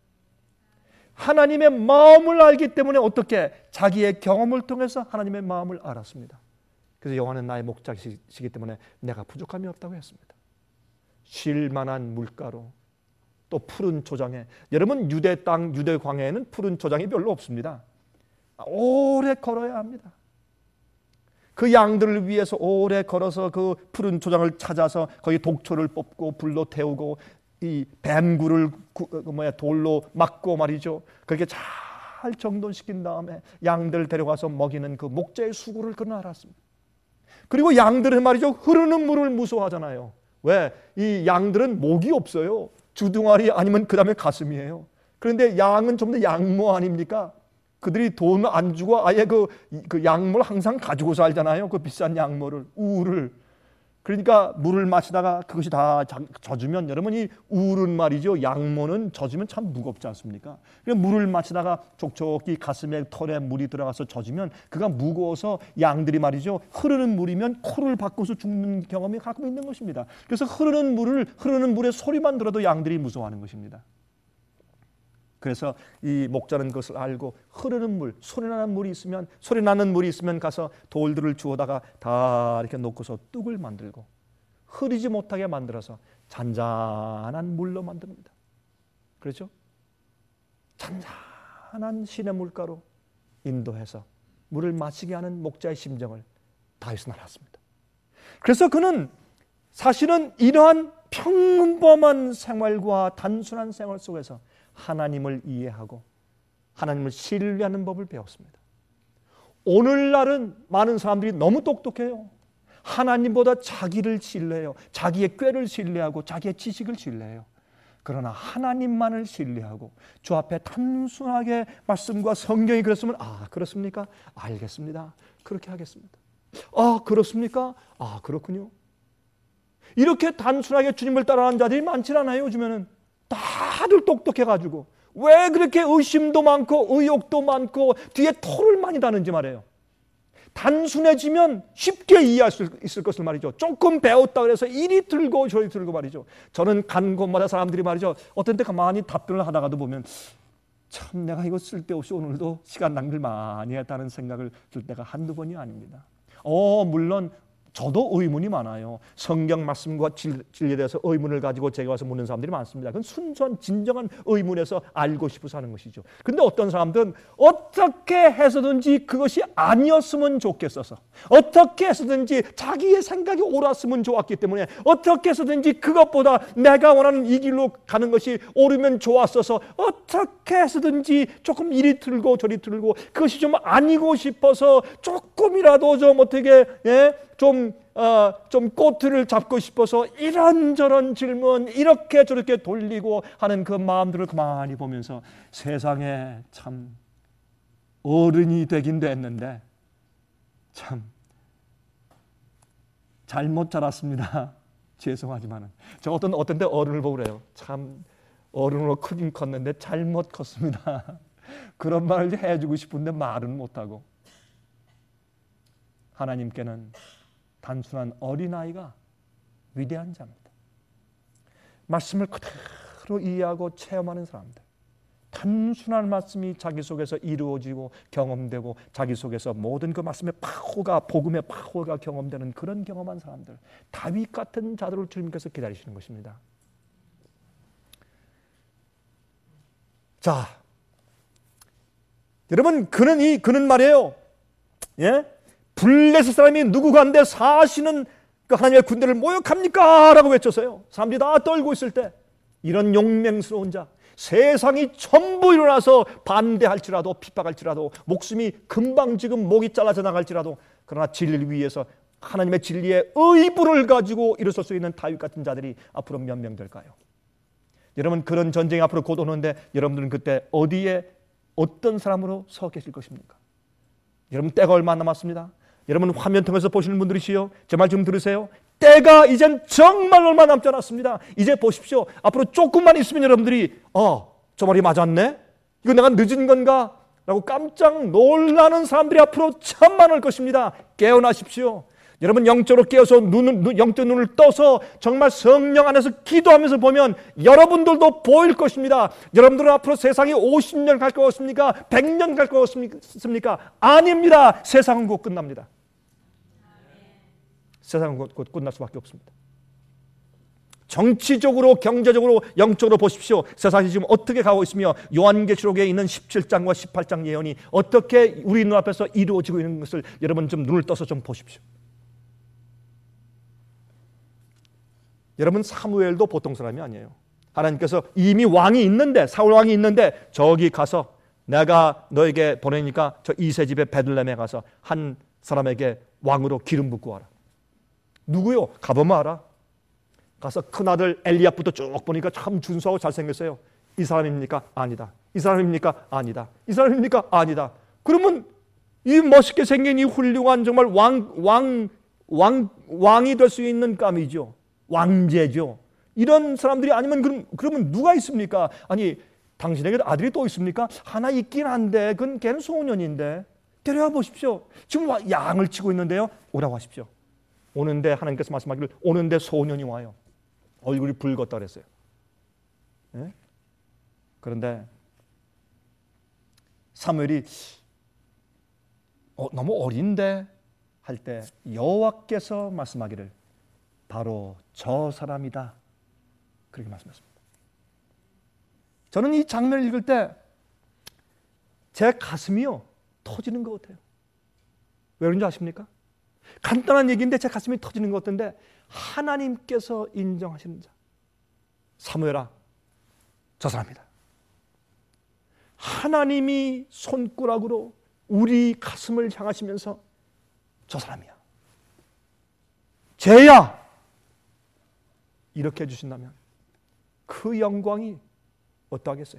하나님의 마음을 알기 때문에 어떻게 자기의 경험을 통해서 하나님의 마음을 알았습니다. 그래서 여호와는 나의 목자시기 때문에 내가 부족함이 없다고 했습니다. 쉴 만한 물가로, 또 푸른 초장에, 여러분 유대 땅, 유대 광야에는 푸른 초장이 별로 없습니다. 오래 걸어야 합니다. 그 양들을 위해서 오래 걸어서 그 푸른 초장을 찾아서 거기 독초를 뽑고 불로 태우고 이 뱀굴을 돌로 막고 말이죠. 그렇게 잘 정돈시킨 다음에 양들 데려가서 먹이는 그 목자의 수고를 그는 알았습니다. 그리고 양들은 말이죠, 흐르는 물을 무서워하잖아요. 왜? 이 양들은 목이 없어요. 주둥아리 아니면 그 다음에 가슴이에요. 그런데 양은 좀 더 양모 아닙니까? 그들이 돈 안 주고 아예 그 양모를 항상 가지고 살잖아요. 그 비싼 양모를, 우를. 그러니까 물을 마시다가 그것이 다 젖으면, 여러분이 우는 말이죠, 양모는 젖으면 참 무겁지 않습니까? 물을 마시다가 촉촉히 가슴에 털에 물이 들어가서 젖으면 그가 무거워서 양들이 말이죠, 흐르는 물이면 코를 박고서 죽는 경험이 가끔 있는 것입니다. 그래서 흐르는 물의 소리만 들어도 양들이 무서워하는 것입니다. 그래서 이 목자는 그것을 알고 흐르는 물, 소리 나는 물이 있으면 가서 돌들을 주워다가 다 이렇게 놓고서 뚝을 만들고 흐리지 못하게 만들어서 잔잔한 물로 만듭니다. 그렇죠? 잔잔한 시냇 물가로 인도해서 물을 마시게 하는 목자의 심정을 다윗은 알았습니다. 그래서 그는 사실은 이러한 평범한 생활과 단순한 생활 속에서 하나님을 이해하고 하나님을 신뢰하는 법을 배웠습니다. 오늘날은 많은 사람들이 너무 똑똑해요. 하나님보다 자기를 신뢰해요. 자기의 꾀를 신뢰하고 자기의 지식을 신뢰해요. 그러나 하나님만을 신뢰하고 주 앞에 단순하게 말씀과 성경이 그랬으면, 아 그렇습니까? 알겠습니다. 그렇게 하겠습니다. 아 그렇습니까? 아 그렇군요. 이렇게 단순하게 주님을 따라하는 자들이 많지 않아요. 요즘에는 다들 똑똑해가지고 왜 그렇게 의심도 많고 의욕도 많고 뒤에 토를 많이 다는지 말이에요. 단순해지면 쉽게 이해할 수 있을 것을 말이죠. 조금 배웠다 그래서 이리 들고 저리 들고 말이죠. 저는 간 곳마다 사람들이 말이죠, 어떤 때 가만히 답변을 하다가도 보면 참 내가 이거 쓸데없이 오늘도 시간 낭비를 많이 했다는 생각을 들 때가 한두 번이 아닙니다. 물론 저도 의문이 많아요. 성경 말씀과 진리에 대해서 의문을 가지고 제가 와서 묻는 사람들이 많습니다. 그건 순수한 진정한 의문에서 알고 싶어서 하는 것이죠. 그런데 어떤 사람들은 어떻게 해서든지 그것이 아니었으면 좋겠어서, 어떻게 해서든지 자기의 생각이 옳았으면 좋았기 때문에 어떻게 해서든지 그것보다 내가 원하는 이 길로 가는 것이 옳으면 좋았어서 어떻게 해서든지 조금 이리 들고 저리 들고 그것이 좀 아니고 싶어서 조금이라도 좀 어떻게 좀 꼬투리를 잡고 싶어서 이런저런 질문 이렇게 저렇게 돌리고 하는 그 마음들을 가만히 보면서 세상에 참 어른이 되긴 됐는데 참 잘못 자랐습니다. 죄송하지만은 저 어떤 때 어른을 보고 그래요. 참 어른으로 크긴 컸는데 잘못 컸습니다. 그런 말을 해주고 싶은데 말은 못하고. 하나님께는 단순한 어린아이가 위대한 자입니다. 말씀을 그대로 이해하고 체험하는 사람들, 단순한 말씀이 자기 속에서 이루어지고 경험되고 자기 속에서 모든 그 말씀의 파워가, 복음의 파워가 경험되는 그런 경험한 사람들, 다윗 같은 자들을 주님께서 기다리시는 것입니다. 자, 여러분, 그는 말이에요. 예? 블레셋 사람이 누구간데 사시는 그 하나님의 군대를 모욕합니까? 라고 외쳤어요. 사람들이 다 떨고 있을 때 이런 용맹스러운 자, 세상이 전부 일어나서 반대할지라도 핍박할지라도 목숨이 금방 지금 목이 잘라져 나갈지라도 그러나 진리를 위해서 하나님의 진리의 의부를 가지고 일어설 수 있는 다윗 같은 자들이 앞으로 몇 명 될까요? 여러분, 그런 전쟁이 앞으로 곧 오는데 여러분들은 그때 어디에 어떤 사람으로 서 계실 것입니까? 여러분, 때가 얼마 안 남았습니다. 여러분, 화면 통해서 보시는 분들이시요, 제 말 좀 들으세요. 때가 이젠 정말 얼마 남지 않았습니다. 이제 보십시오. 앞으로 조금만 있으면 여러분들이 저 말이 맞았네? 이거 내가 늦은 건가? 라고 깜짝 놀라는 사람들이 앞으로 참 많을 것입니다. 깨어나십시오. 여러분, 영적으로 깨어서 영적 눈을 떠서 정말 성령 안에서 기도하면서 보면 여러분들도 보일 것입니다. 여러분들은 앞으로 세상이 50년 갈 것 같습니까? 100년 갈 것 같습니까? 아닙니다. 세상은 곧 끝납니다. 세상은 곧 끝날 수밖에 없습니다. 정치적으로, 경제적으로, 영적으로 보십시오. 세상이 지금 어떻게 가고 있으며 요한계시록에 있는 17장과 18장 예언이 어떻게 우리 눈앞에서 이루어지고 있는 것을 여러분 좀 눈을 떠서 좀 보십시오. 여러분, 사무엘도 보통 사람이 아니에요. 하나님께서 이미 왕이 있는데, 사울 왕이 있는데 저기 가서 내가 너에게 보내니까 저 이세 집의 베들레헴에 가서 한 사람에게 왕으로 기름 붓고 와라. 누구요? 가보면 알아. 가서 큰아들 엘리압부터 쭉 보니까 참 준수하고 잘생겼어요. 이 사람입니까? 아니다. 이 사람입니까? 아니다. 이 사람입니까? 아니다. 그러면 이 멋있게 생긴 이 훌륭한 정말 왕이 될 수 있는 감이죠. 왕제죠. 이런 사람들이 아니면 그러면 누가 있습니까? 아니, 당신에게 아들이 또 있습니까? 하나 있긴 한데 걔는 소년인데 데려와 보십시오. 지금 양을 치고 있는데요. 오라고 하십시오. 오는데 하나님께서 말씀하기를 오는데 소년이 와요. 얼굴이 붉었다 그랬어요. 네? 그런데 사무엘이 너무 어린데 할 때 여호와께서 말씀하기를 바로 저 사람이다. 그렇게 말씀하셨습니다. 저는 이 장면을 읽을 때 제 가슴이요 터지는 것 같아요. 왜 그런지 아십니까? 간단한 얘기인데 제 가슴이 터지는 것 같은데 하나님께서 인정하시는 자, 사무엘아, 저 사람이다. 하나님이 손가락으로 우리 가슴을 향하시면서 저 사람이야, 쟤야, 이렇게 해주신다면 그 영광이 어떠하겠어요?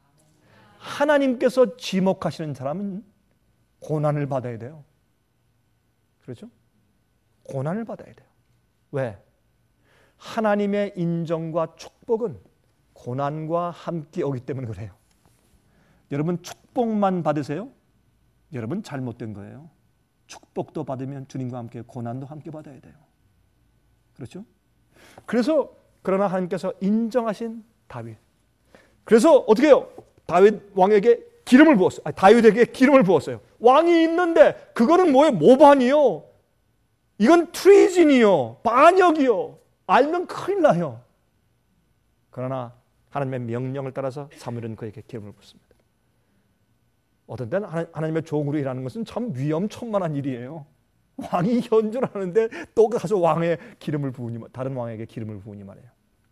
하나님께서 지목하시는 사람은 고난을 받아야 돼요. 그렇죠? 고난을 받아야 돼요. 왜? 하나님의 인정과 축복은 고난과 함께 오기 때문에 그래요. 여러분, 축복만 받으세요? 여러분 잘못된 거예요. 축복도 받으면 주님과 함께 고난도 함께 받아야 돼요. 그렇죠? 그래서 그러나 하나님께서 인정하신 다윗. 그래서 어떻게 해요? 다윗 왕에게 기름을 부었어요. 다윗에게 기름을 부었어요. 왕이 있는데 그거는 뭐예요? 모반이요. 이건 트리즌이요. 반역이요. 알면 큰일 나요. 그러나 하나님의 명령을 따라서 사무엘은 그에게 기름을 붓습니다. 어떤 때는 하나님의 종으로 일하는 것은 참 위험천만한 일이에요. 왕이 현존하는데 또 가서 왕의 기름을 부으니, 다른 왕에게 기름을 부으니 말이에요.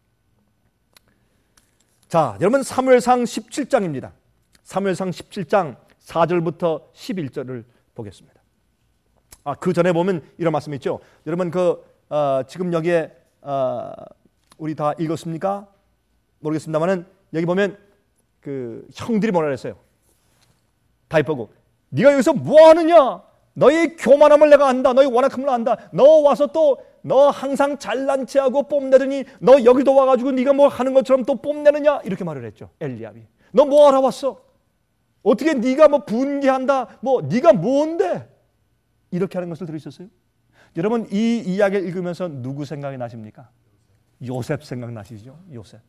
자, 여러분, 사무엘상 17장입니다. 사무엘상 17장 4절부터 11절을 보겠습니다. 그 전에 보면 이런 말씀이 있죠. 여러분, 지금 여기에 우리 다 읽었습니까? 모르겠습니다만은 여기 보면 그 형들이 뭐라 그랬어요? 다윗 보고, 네가 여기서 뭐 하느냐? 너의 교만함을 내가 안다. 너의 완악함을 안다. 너 와서 또 너 항상 잘난 체하고 뽐내더니 너 여기도 와가지고 네가 뭐 하는 것처럼 또 뽐내느냐 이렇게 말을 했죠. 엘리압이. 너 뭐 하러 왔어? 어떻게 네가 뭐 분개한다? 뭐 네가 뭔데? 이렇게 하는 것을 들으셨어요? 여러분 이 이야기를 읽으면서 누구 생각이 나십니까? 요셉 생각나시죠? 요셉.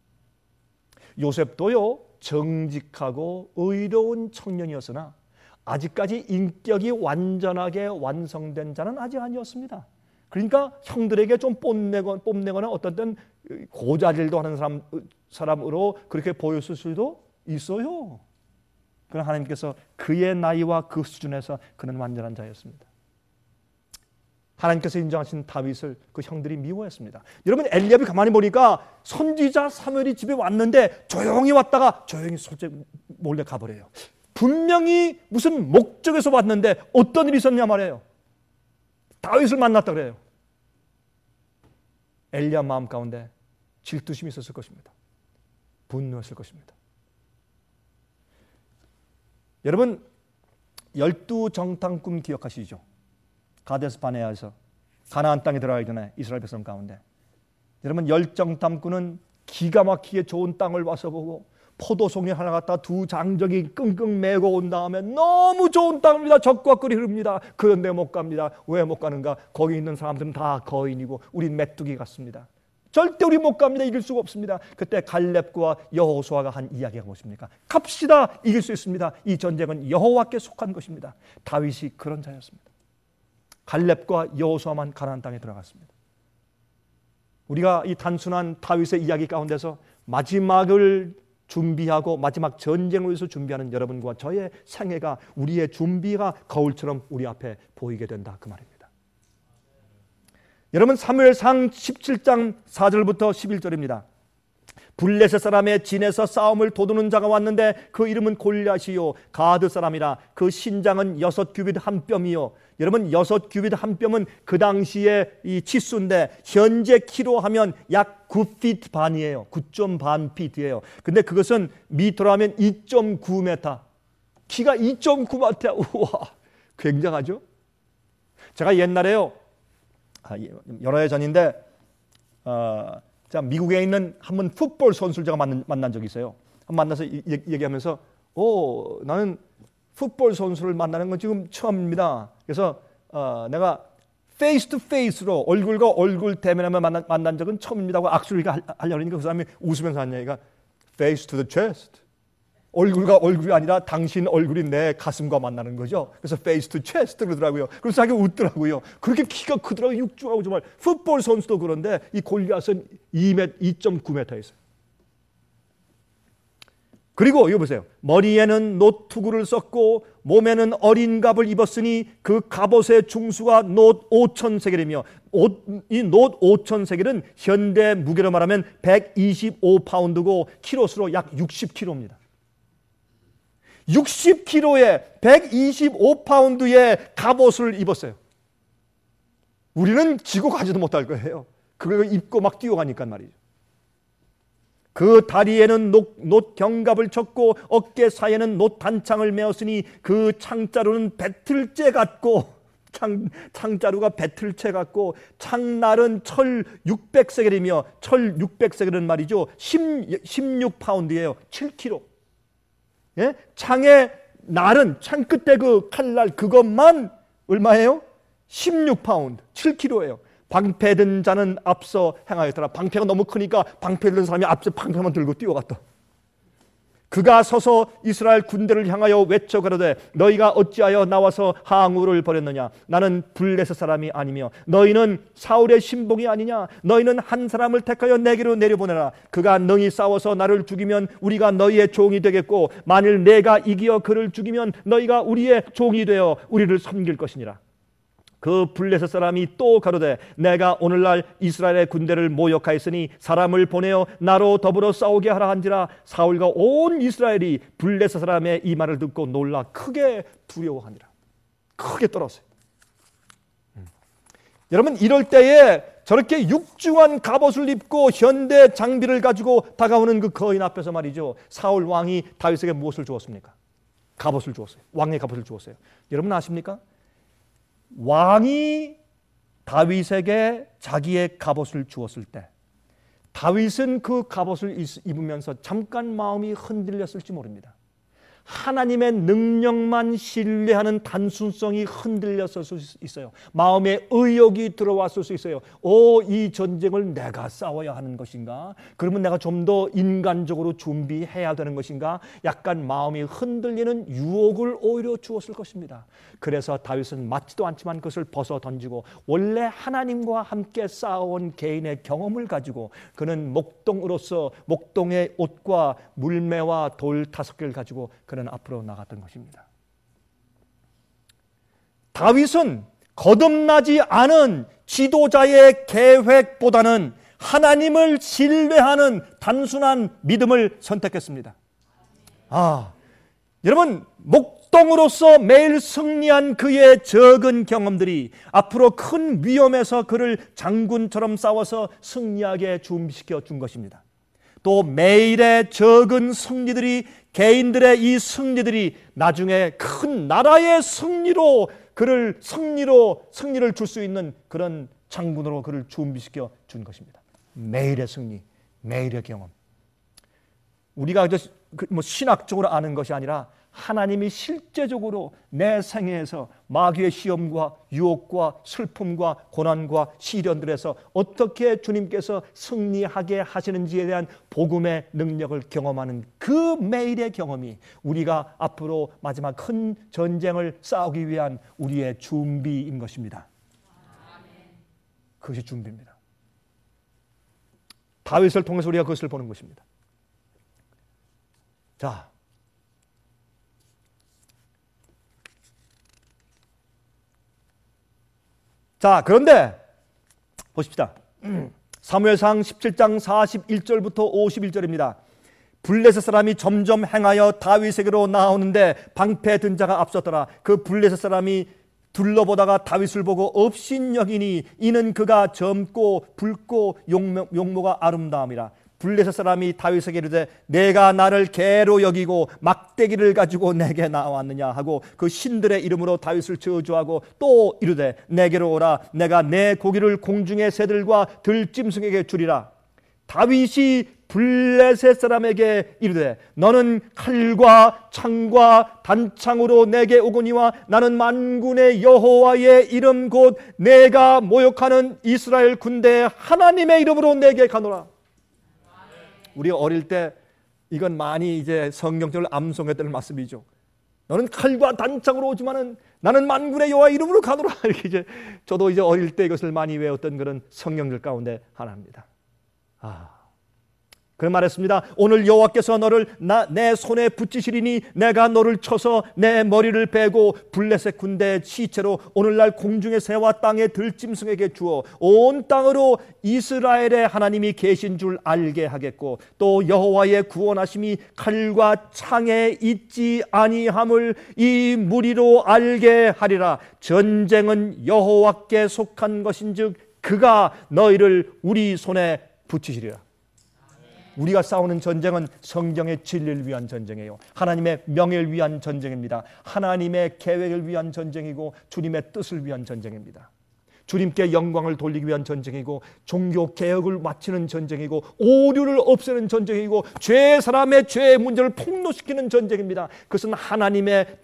요셉도요 정직하고 의로운 청년이었으나 아직까지 인격이 완전하게 완성된 자는 아직 아니었습니다. 그러니까 형들에게 좀 뽐내거나 어떤 때는 고자질도 하는 사람으로 그렇게 보였을 수도 있어요. 그러나 하나님께서 그의 나이와 그 수준에서 그는 완전한 자였습니다. 하나님께서 인정하신 다윗을 그 형들이 미워했습니다. 여러분 엘리압이 가만히 보니까 선지자 사무엘이 집에 왔는데 조용히 왔다가 조용히 솔직히 몰래 가버려요. 분명히 무슨 목적에서 왔는데 어떤 일이 있었냐 말이에요. 다윗을 만났다 그래요. 엘리압 마음 가운데 질투심이 있었을 것입니다. 분노했을 것입니다. 여러분 12정탐 꿈 기억하시죠? 가데스 바네아에서 가나안 땅에 들어가기 전에 이스라엘 백성 가운데 여러분 열정탐꾼은 기가 막히게 좋은 땅을 와서 보고 포도송이 하나 갖다 두 장정이 끙끙 메고 온 다음에 너무 좋은 땅입니다. 적과 꿀이 흐릅니다. 그런데 못 갑니다. 왜 못 가는가? 거기 있는 사람들은 다 거인이고 우린 메뚜기 같습니다. 절대 우리 못 갑니다. 이길 수가 없습니다. 그때 갈렙과 여호수아가 한 이야기가 무엇입니까? 갑시다. 이길 수 있습니다. 이 전쟁은 여호와께 속한 것입니다. 다윗이 그런 자였습니다. 갈렙과 여호수아만 가나안 땅에 들어갔습니다. 우리가 이 단순한 다윗의 이야기 가운데서 마지막을 준비하고 마지막 전쟁을 위해서 준비하는 여러분과 저의 생애가 우리의 준비가 거울처럼 우리 앞에 보이게 된다 그 말입니다. 여러분 사무엘상 17장 4절부터 11절입니다. 블레셋 사람의 진에서 싸움을 도두는 자가 왔는데 그 이름은 골리앗이요 가드 사람이라. 그 신장은 6규빗 한 뼘이요. 여러분 6규빗 한 뼘은 그 당시에 이 치수인데 현재 키로 하면 약 9피트 반이에요. 9점 피트예요. 근데 그것은 미터로 하면 2.9m. 키가 2.9m. 우와, 굉장하죠? 제가 옛날에요. 여러 해 전인데 자, 미국에 있는 한번 풋볼 선수를 제가 만난 적이 있어요. 만나서 얘기하면서 나는 풋볼 선수를 만나는 건 지금 처음입니다. 그래서 내가 페이스 투 페이스로 얼굴과 얼굴 대면하면 만난 적은 처음입니다 하고 악수를 하려고 하니까 그 사람이 웃으면서 한 얘기가 face to the chest. 얼굴과 얼굴이 아니라 당신 얼굴이 내 가슴과 만나는 거죠. 그래서 face to chest 그러더라고요. 그래서 자기가 웃더라고요. 그렇게 키가 크더라고요. 육중하고 정말. 풋볼 선수도 그런데 이 골리앗은 2.9m 있어요. 그리고 이거 보세요. 머리에는 놋 투구를 썼고 몸에는 어린 갑을 입었으니 그 갑옷의 중수가 놋 5,000세겔이며 이 놋 5,000세겔은 현대 무게로 말하면 125파운드고 키로수로 약 60kg입니다. 60kg에 125파운드의 갑옷을 입었어요. 우리는 지고 가지도 못할 거예요. 그걸 입고 막 뛰어가니까 말이죠. 그 다리에는 놋 견갑을 쳤고 어깨 사이에는 놋 단창을 메었으니 그 창자루는 배틀째 같고 창자루가 배틀째 같고 창날은 철 600세겔이며 철 600세겔은 말이죠. 16파운드예요. 7kg. 예? 창의 날은 창 끝에 그 칼날 그것만 얼마예요? 16파운드, 7kg예요. 방패 든 자는 앞서 행하였더라. 방패가 너무 크니까 방패 든 사람이 앞서 방패만 들고 뛰어갔다. 그가 서서 이스라엘 군대를 향하여 외쳐 가로되 너희가 어찌하여 나와서 항우를 벌였느냐. 나는 블레셋 사람이 아니며 너희는 사울의 신복이 아니냐. 너희는 한 사람을 택하여 내게로 내려보내라. 그가 능히 싸워서 나를 죽이면 우리가 너희의 종이 되겠고 만일 내가 이기어 그를 죽이면 너희가 우리의 종이 되어 우리를 섬길 것이니라. 그 블레셋 사람이 또 가로되 내가 오늘날 이스라엘의 군대를 모욕하였으니 사람을 보내어 나로 더불어 싸우게 하라 한지라. 사울과 온 이스라엘이 블레셋 사람의 이 말을 듣고 놀라 크게 두려워하니라. 크게 떨었어요. 여러분 이럴 때에 저렇게 육중한 갑옷을 입고 현대 장비를 가지고 다가오는 그 거인 앞에서 말이죠. 사울 왕이 다윗에게 무엇을 주었습니까? 갑옷을 주었어요. 왕의 갑옷을 주었어요. 여러분 아십니까? 왕이 다윗에게 자기의 갑옷을 주었을 때 다윗은 그 갑옷을 입으면서 잠깐 마음이 흔들렸을지 모릅니다. 하나님의 능력만 신뢰하는 단순성이 흔들렸을 수 있어요. 마음에 의욕이 들어왔을 수 있어요. 이 전쟁을 내가 싸워야 하는 것인가? 그러면 내가 좀 더 인간적으로 준비해야 되는 것인가? 약간 마음이 흔들리는 유혹을 오히려 주었을 것입니다. 그래서 다윗은 맞지도 않지만 그것을 벗어 던지고 원래 하나님과 함께 싸워온 개인의 경험을 가지고 그는 목동으로서 목동의 옷과 물매와 돌 5개를 가지고 그는 앞으로 나갔던 것입니다. 다윗은 거듭나지 않은 지도자의 계획보다는 하나님을 신뢰하는 단순한 믿음을 선택했습니다. 여러분, 목동으로서 매일 승리한 그의 적은 경험들이 앞으로 큰 위험에서 그를 장군처럼 싸워서 승리하게 준비시켜 준 것입니다. 또 매일의 적은 승리들이 개인들의 이 승리들이 나중에 큰 나라의 승리로 승리를 줄 수 있는 그런 장군으로 그를 준비시켜 준 것입니다. 매일의 승리, 매일의 경험. 우리가 신학적으로 아는 것이 아니라 하나님이 실제적으로 내 생애에서 마귀의 시험과 유혹과 슬픔과 고난과 시련들에서 어떻게 주님께서 승리하게 하시는지에 대한 복음의 능력을 경험하는 그 매일의 경험이 우리가 앞으로 마지막 큰 전쟁을 싸우기 위한 우리의 준비인 것입니다. 그것이 준비입니다. 다윗을 통해서 우리가 그것을 보는 것입니다. 자, 그런데 보십시다. 사무엘상 17장 41절부터 51절입니다. 블레셋 사람이 점점 행하여 다윗에게로 나오는데 방패 든 자가 앞섰더라. 그 블레셋 사람이 둘러보다가 다윗을 보고 업신여기니 이는 그가 젊고 붉고 용모가 아름다움이라. 블레셋 사람이 다윗에게 이르되 내가 나를 개로 여기고 막대기를 가지고 내게 나왔느냐 하고 그 신들의 이름으로 다윗을 저주하고 또 이르되 내게로 오라. 내가 내 고기를 공중의 새들과 들짐승에게 주리라. 다윗이 블레셋 사람에게 이르되 너는 칼과 창과 단창으로 내게 오거니와 나는 만군의 여호와의 이름 곧 내가 모욕하는 이스라엘 군대의 하나님의 이름으로 내게 가노라. 우리가 어릴 때 이건 많이 이제 성경적으로 암송했던 말씀이죠. 너는 칼과 단창으로 오지만은 나는 만군의 여호와 이름으로 가노라. 이렇게 이제 저도 이제 어릴 때 이것을 많이 외웠던 그런 성경들 가운데 하나입니다. 그런 말했습니다. 오늘 여호와께서 너를 내 손에 붙이시리니 내가 너를 쳐서 내 머리를 베고 블레셋 군대의 시체로 오늘날 공중의 새와 땅의 들짐승에게 주어 온 땅으로 이스라엘의 하나님이 계신 줄 알게 하겠고 또 여호와의 구원하심이 칼과 창에 있지 아니함을 이 무리로 알게 하리라. 전쟁은 여호와께 속한 것인즉 그가 너희를 우리 손에 붙이시리라. 우리가 싸우는 전쟁은 성경의 진리를 위한 전쟁이에요. 하나님의 명예를 위한 전쟁입니다. 하나님의 계획을 위한 전쟁이고 주님의 뜻을 위한 전쟁입니다. 주님께 영광을 돌리기 위한 전쟁이고 종교 개혁을 마치는 전쟁이고 오류를 없애는 전쟁이고 사람의 죄의 문제를 폭로시키는 전쟁입니다. 그것은 하나님의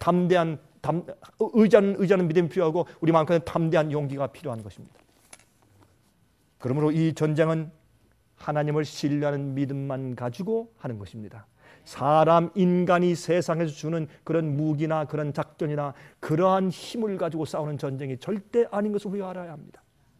의지하는 믿음이 필요하고 우리만큼은 담대한 용기가 필요한 것입니다. 그러므로 이 전쟁은 하나님을 신뢰하는 믿음만 가지고 하는 것입니다. 인간이 세상에서 주는 그런 무기나 그런 작전이나 그러한 힘을 가지고 싸우는 전쟁이 절대 아닌 것을 우리가 알아야 합니다.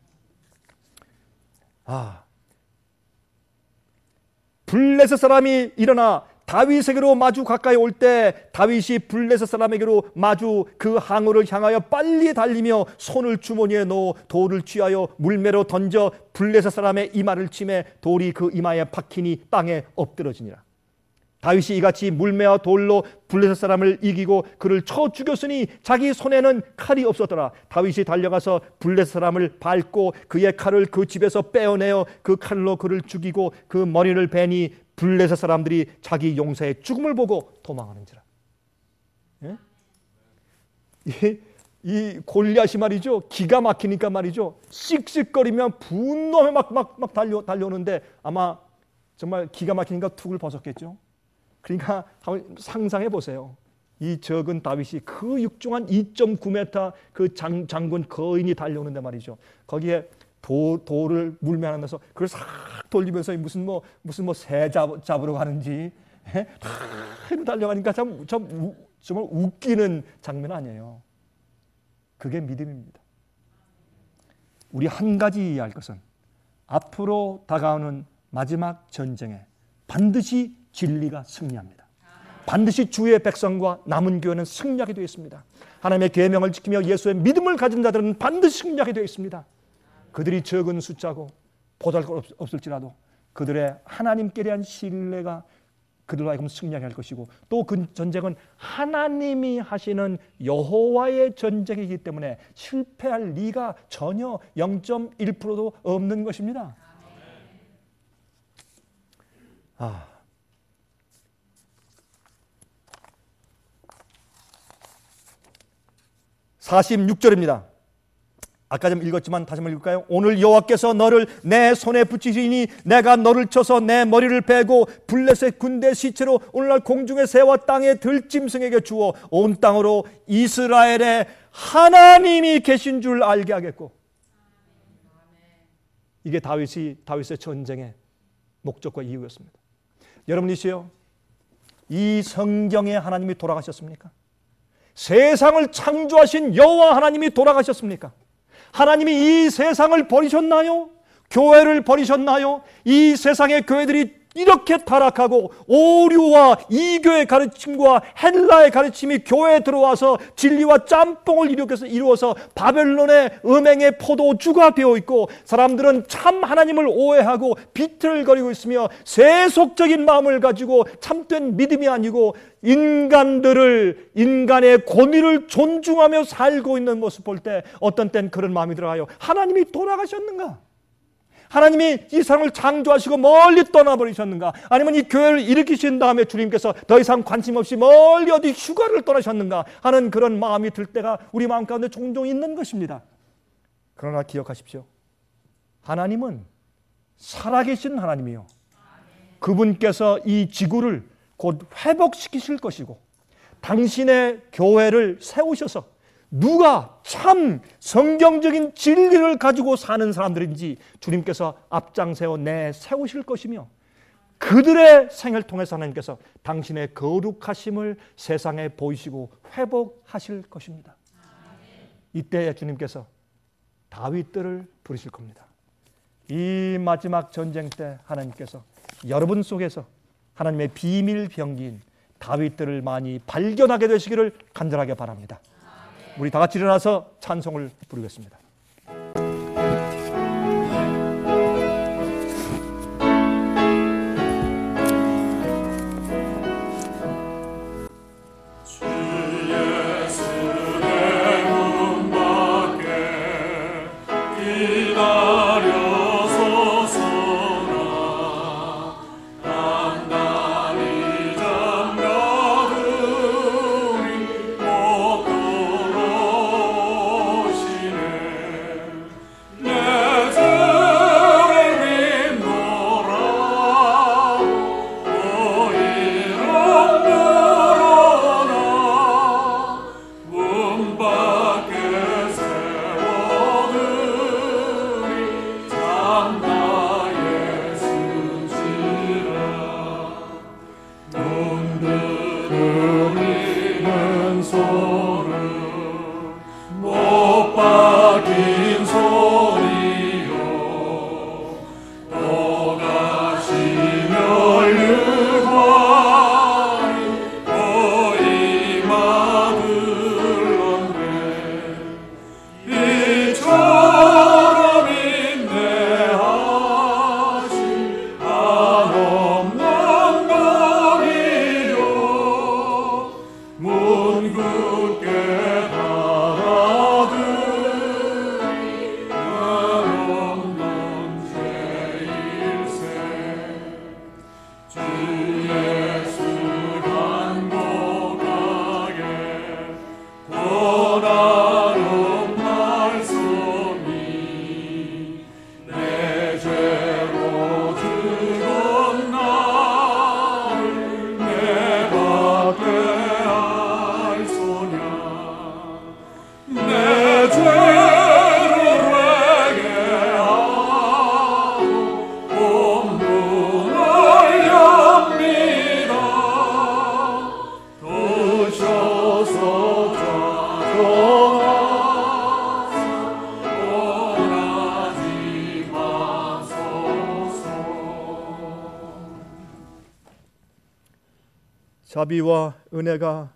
블레셋 사람이 일어나 다윗에게로 마주 가까이 올 때 다윗이 블레셋 사람에게로 마주 그 항우를 향하여 빨리 달리며 손을 주머니에 넣어 돌을 쥐하여 물매로 던져 블레셋 사람의 이마를 치매 돌이 그 이마에 박히니 땅에 엎드러지니라. 다윗이 이같이 물매와 돌로 블레셋 사람을 이기고 그를 쳐 죽였으니 자기 손에는 칼이 없었더라. 다윗이 달려가서 블레셋 사람을 밟고 그의 칼을 그 집에서 빼어내어 그 칼로 그를 죽이고 그 머리를 베니 블레셋 사람들이 자기 용사의 죽음을 보고 도망하는지라. 이 골리앗이 말이죠, 기가 막히니까 말이죠, 씩씩거리면 분노에 막 달려오는데 아마 정말 기가 막히니까 툭을 벗었겠죠. 그러니까 한번 상상해 보세요. 이 적은 다윗이 그 육중한 2.9m 그 장군 거인이 달려오는데 말이죠, 거기에 돌을 물면하면서 그걸 싹 돌리면서 무슨 새 잡으러 가는지 달려가니까 정말 웃기는 장면 아니에요. 그게 믿음입니다. 우리 한 가지 이해할 것은 앞으로 다가오는 마지막 전쟁에 반드시 진리가 승리합니다. 반드시 주의 백성과 남은 교회는 승리하게 되어 있습니다. 하나님의 계명을 지키며 예수의 믿음을 가진 자들은 반드시 승리하게 되어 있습니다. 그들이 적은 숫자고 보잘것 없을지라도 그들의 하나님께 대한 신뢰가 그들로 하여금 승리하게 할 것이고, 또 그 전쟁은 하나님이 하시는 여호와의 전쟁이기 때문에 실패할 리가 전혀 0.1%도 없는 것입니다. 46절입니다. 아까 좀 읽었지만 다시 한번 읽을까요? 오늘 여호와께서 너를 내 손에 붙이시니 내가 너를 쳐서 내 머리를 베고 블레셋 군대 시체로 오늘날 공중의 새와 땅의 들짐승에게 주어 온 땅으로 이스라엘의 하나님이 계신 줄 알게 하겠고. 이게 다윗의 전쟁의 목적과 이유였습니다. 여러분이시여, 이 성경에 하나님이 돌아가셨습니까? 세상을 창조하신 여호와 하나님이 돌아가셨습니까? 하나님이 이 세상을 버리셨나요? 교회를 버리셨나요? 이 세상의 교회들이 이렇게 타락하고 오류와 이교의 가르침과 헬라의 가르침이 교회에 들어와서 진리와 짬뽕을 이루어서 바벨론의 음행의 포도주가 되어 있고, 사람들은 참 하나님을 오해하고 비틀거리고 있으며 세속적인 마음을 가지고 참된 믿음이 아니고 인간의 권위를 존중하며 살고 있는 모습 볼 때 어떤 땐 그런 마음이 들어가요. 하나님이 돌아가셨는가? 하나님이 이 세상을 창조하시고 멀리 떠나버리셨는가? 아니면 이 교회를 일으키신 다음에 주님께서 더 이상 관심 없이 멀리 어디 휴가를 떠나셨는가 하는 그런 마음이 들 때가 우리 마음 가운데 종종 있는 것입니다. 그러나 기억하십시오. 하나님은 살아계신 하나님이요, 그분께서 이 지구를 곧 회복시키실 것이고, 당신의 교회를 세우셔서 누가 참 성경적인 진리를 가지고 사는 사람들인지 주님께서 앞장세워 세우실 것이며, 그들의 생을 통해서 하나님께서 당신의 거룩하심을 세상에 보이시고 회복하실 것입니다. 이때 주님께서 다윗들을 부르실 겁니다. 이 마지막 전쟁 때 하나님께서 여러분 속에서 하나님의 비밀 병기인 다윗들을 많이 발견하게 되시기를 간절하게 바랍니다. 우리 다 같이 일어나서 찬송을 부르겠습니다. 원하는 자비와 은혜가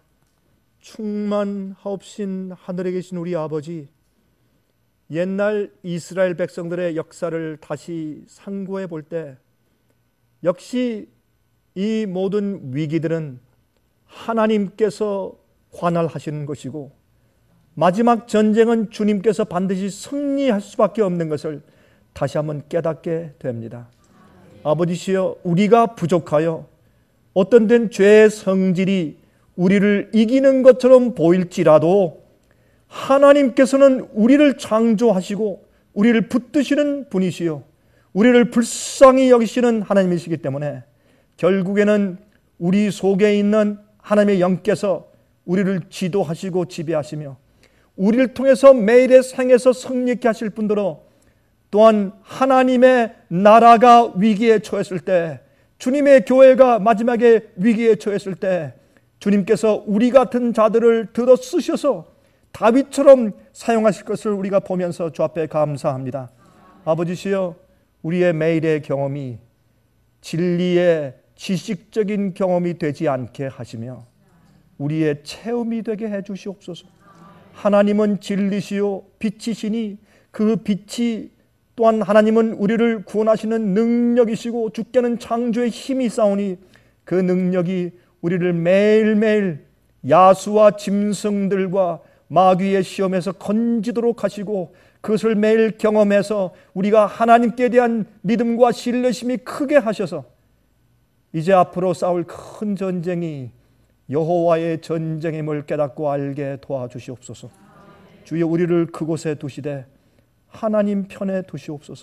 충만하옵신 하늘에 계신 우리 아버지, 옛날 이스라엘 백성들의 역사를 다시 상고해 볼 때 역시 이 모든 위기들은 하나님께서 관할하시는 것이고 마지막 전쟁은 주님께서 반드시 승리할 수밖에 없는 것을 다시 한번 깨닫게 됩니다. 아버지시여, 우리가 부족하여 어떤 된 죄의 성질이 우리를 이기는 것처럼 보일지라도 하나님께서는 우리를 창조하시고 우리를 붙드시는 분이시요 우리를 불쌍히 여기시는 하나님이시기 때문에 결국에는 우리 속에 있는 하나님의 영께서 우리를 지도하시고 지배하시며 우리를 통해서 매일의 생에서 성립케 하실 뿐더러 또한 하나님의 나라가 위기에 처했을 때, 주님의 교회가 마지막에 위기에 처했을 때 주님께서 우리 같은 자들을 들어 쓰셔서 다윗처럼 사용하실 것을 우리가 보면서 주 앞에 감사합니다. 아버지시여, 우리의 매일의 경험이 진리의 지식적인 경험이 되지 않게 하시며 우리의 체험이 되게 해 주시옵소서. 하나님은 진리시요 빛이시니 그 빛이 또한 하나님은 우리를 구원하시는 능력이시고 주께는 창조의 힘이 있사오니 그 능력이 우리를 매일매일 야수와 짐승들과 마귀의 시험에서 건지도록 하시고 그것을 매일 경험해서 우리가 하나님께 대한 믿음과 신뢰심이 크게 하셔서 이제 앞으로 싸울 큰 전쟁이 여호와의 전쟁임을 깨닫고 알게 도와주시옵소서. 주여, 우리를 그곳에 두시되 하나님 편에 두시옵소서.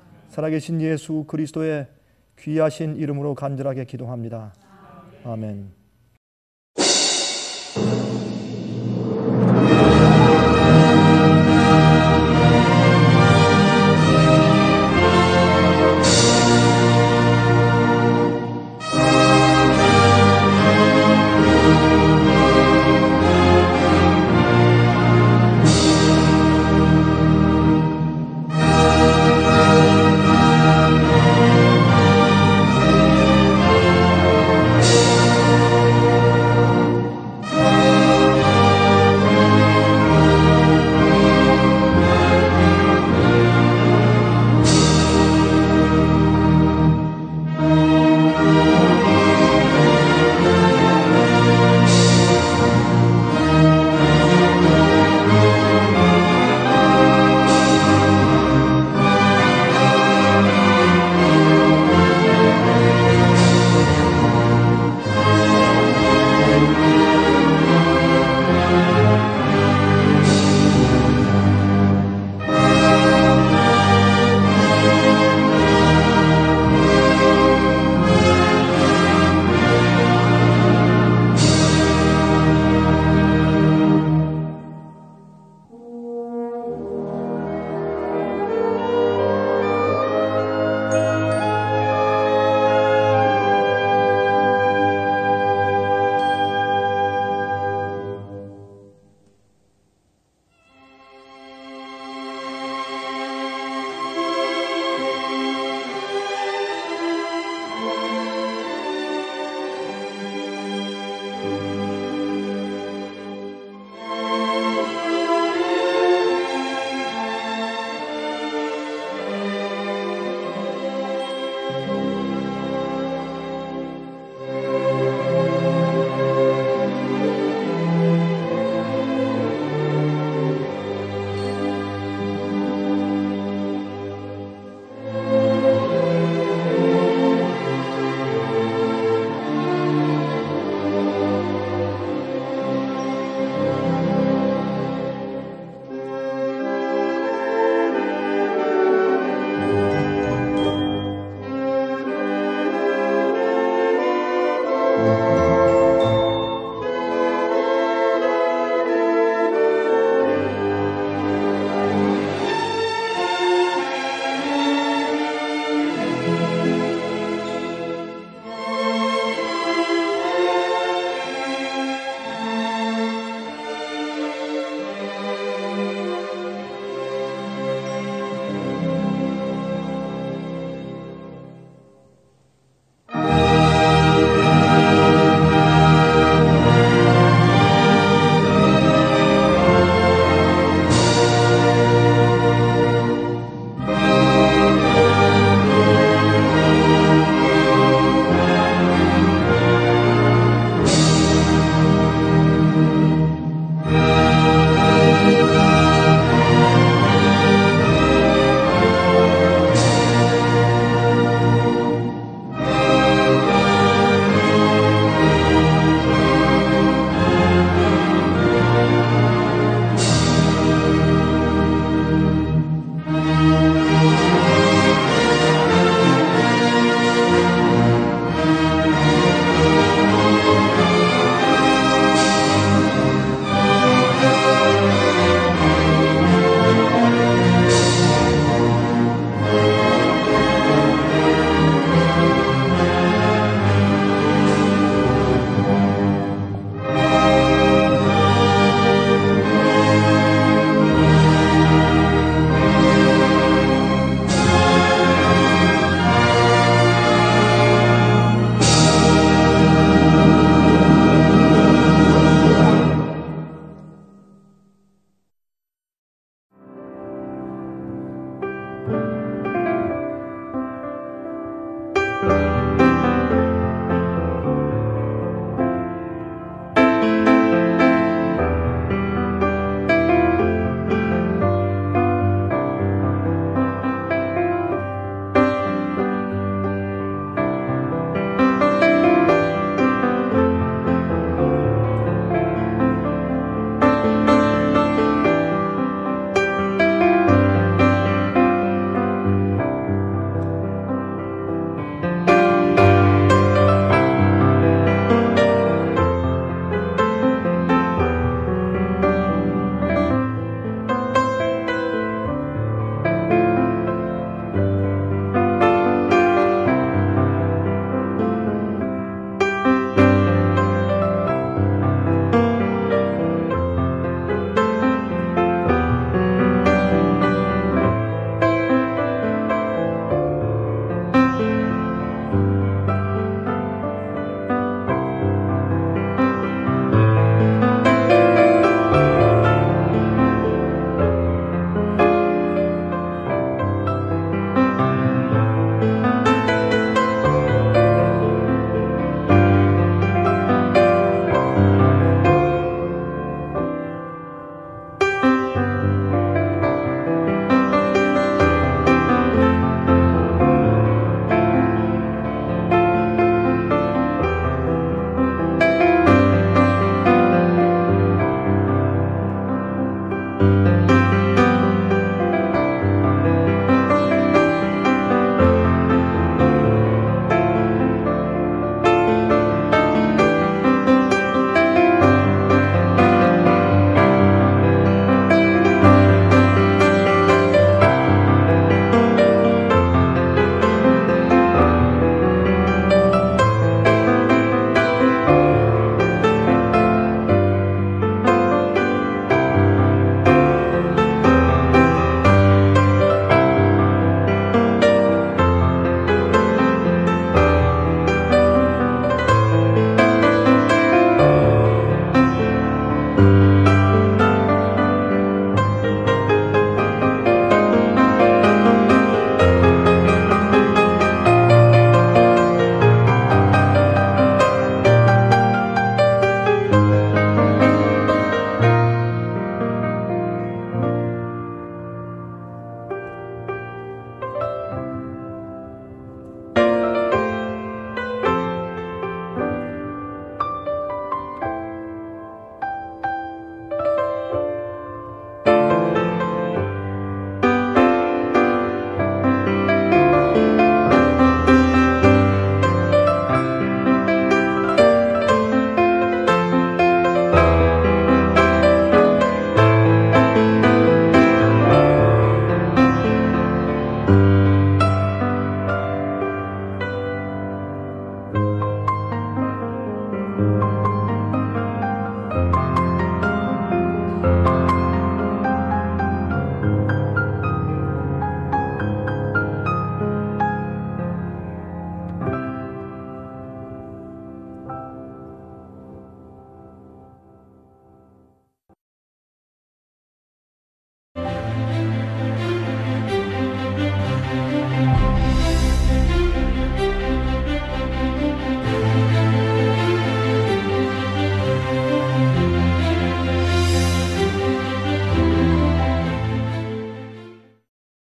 살아계신 예수 그리스도의 귀하신 이름으로 간절하게 기도합니다. 아멘.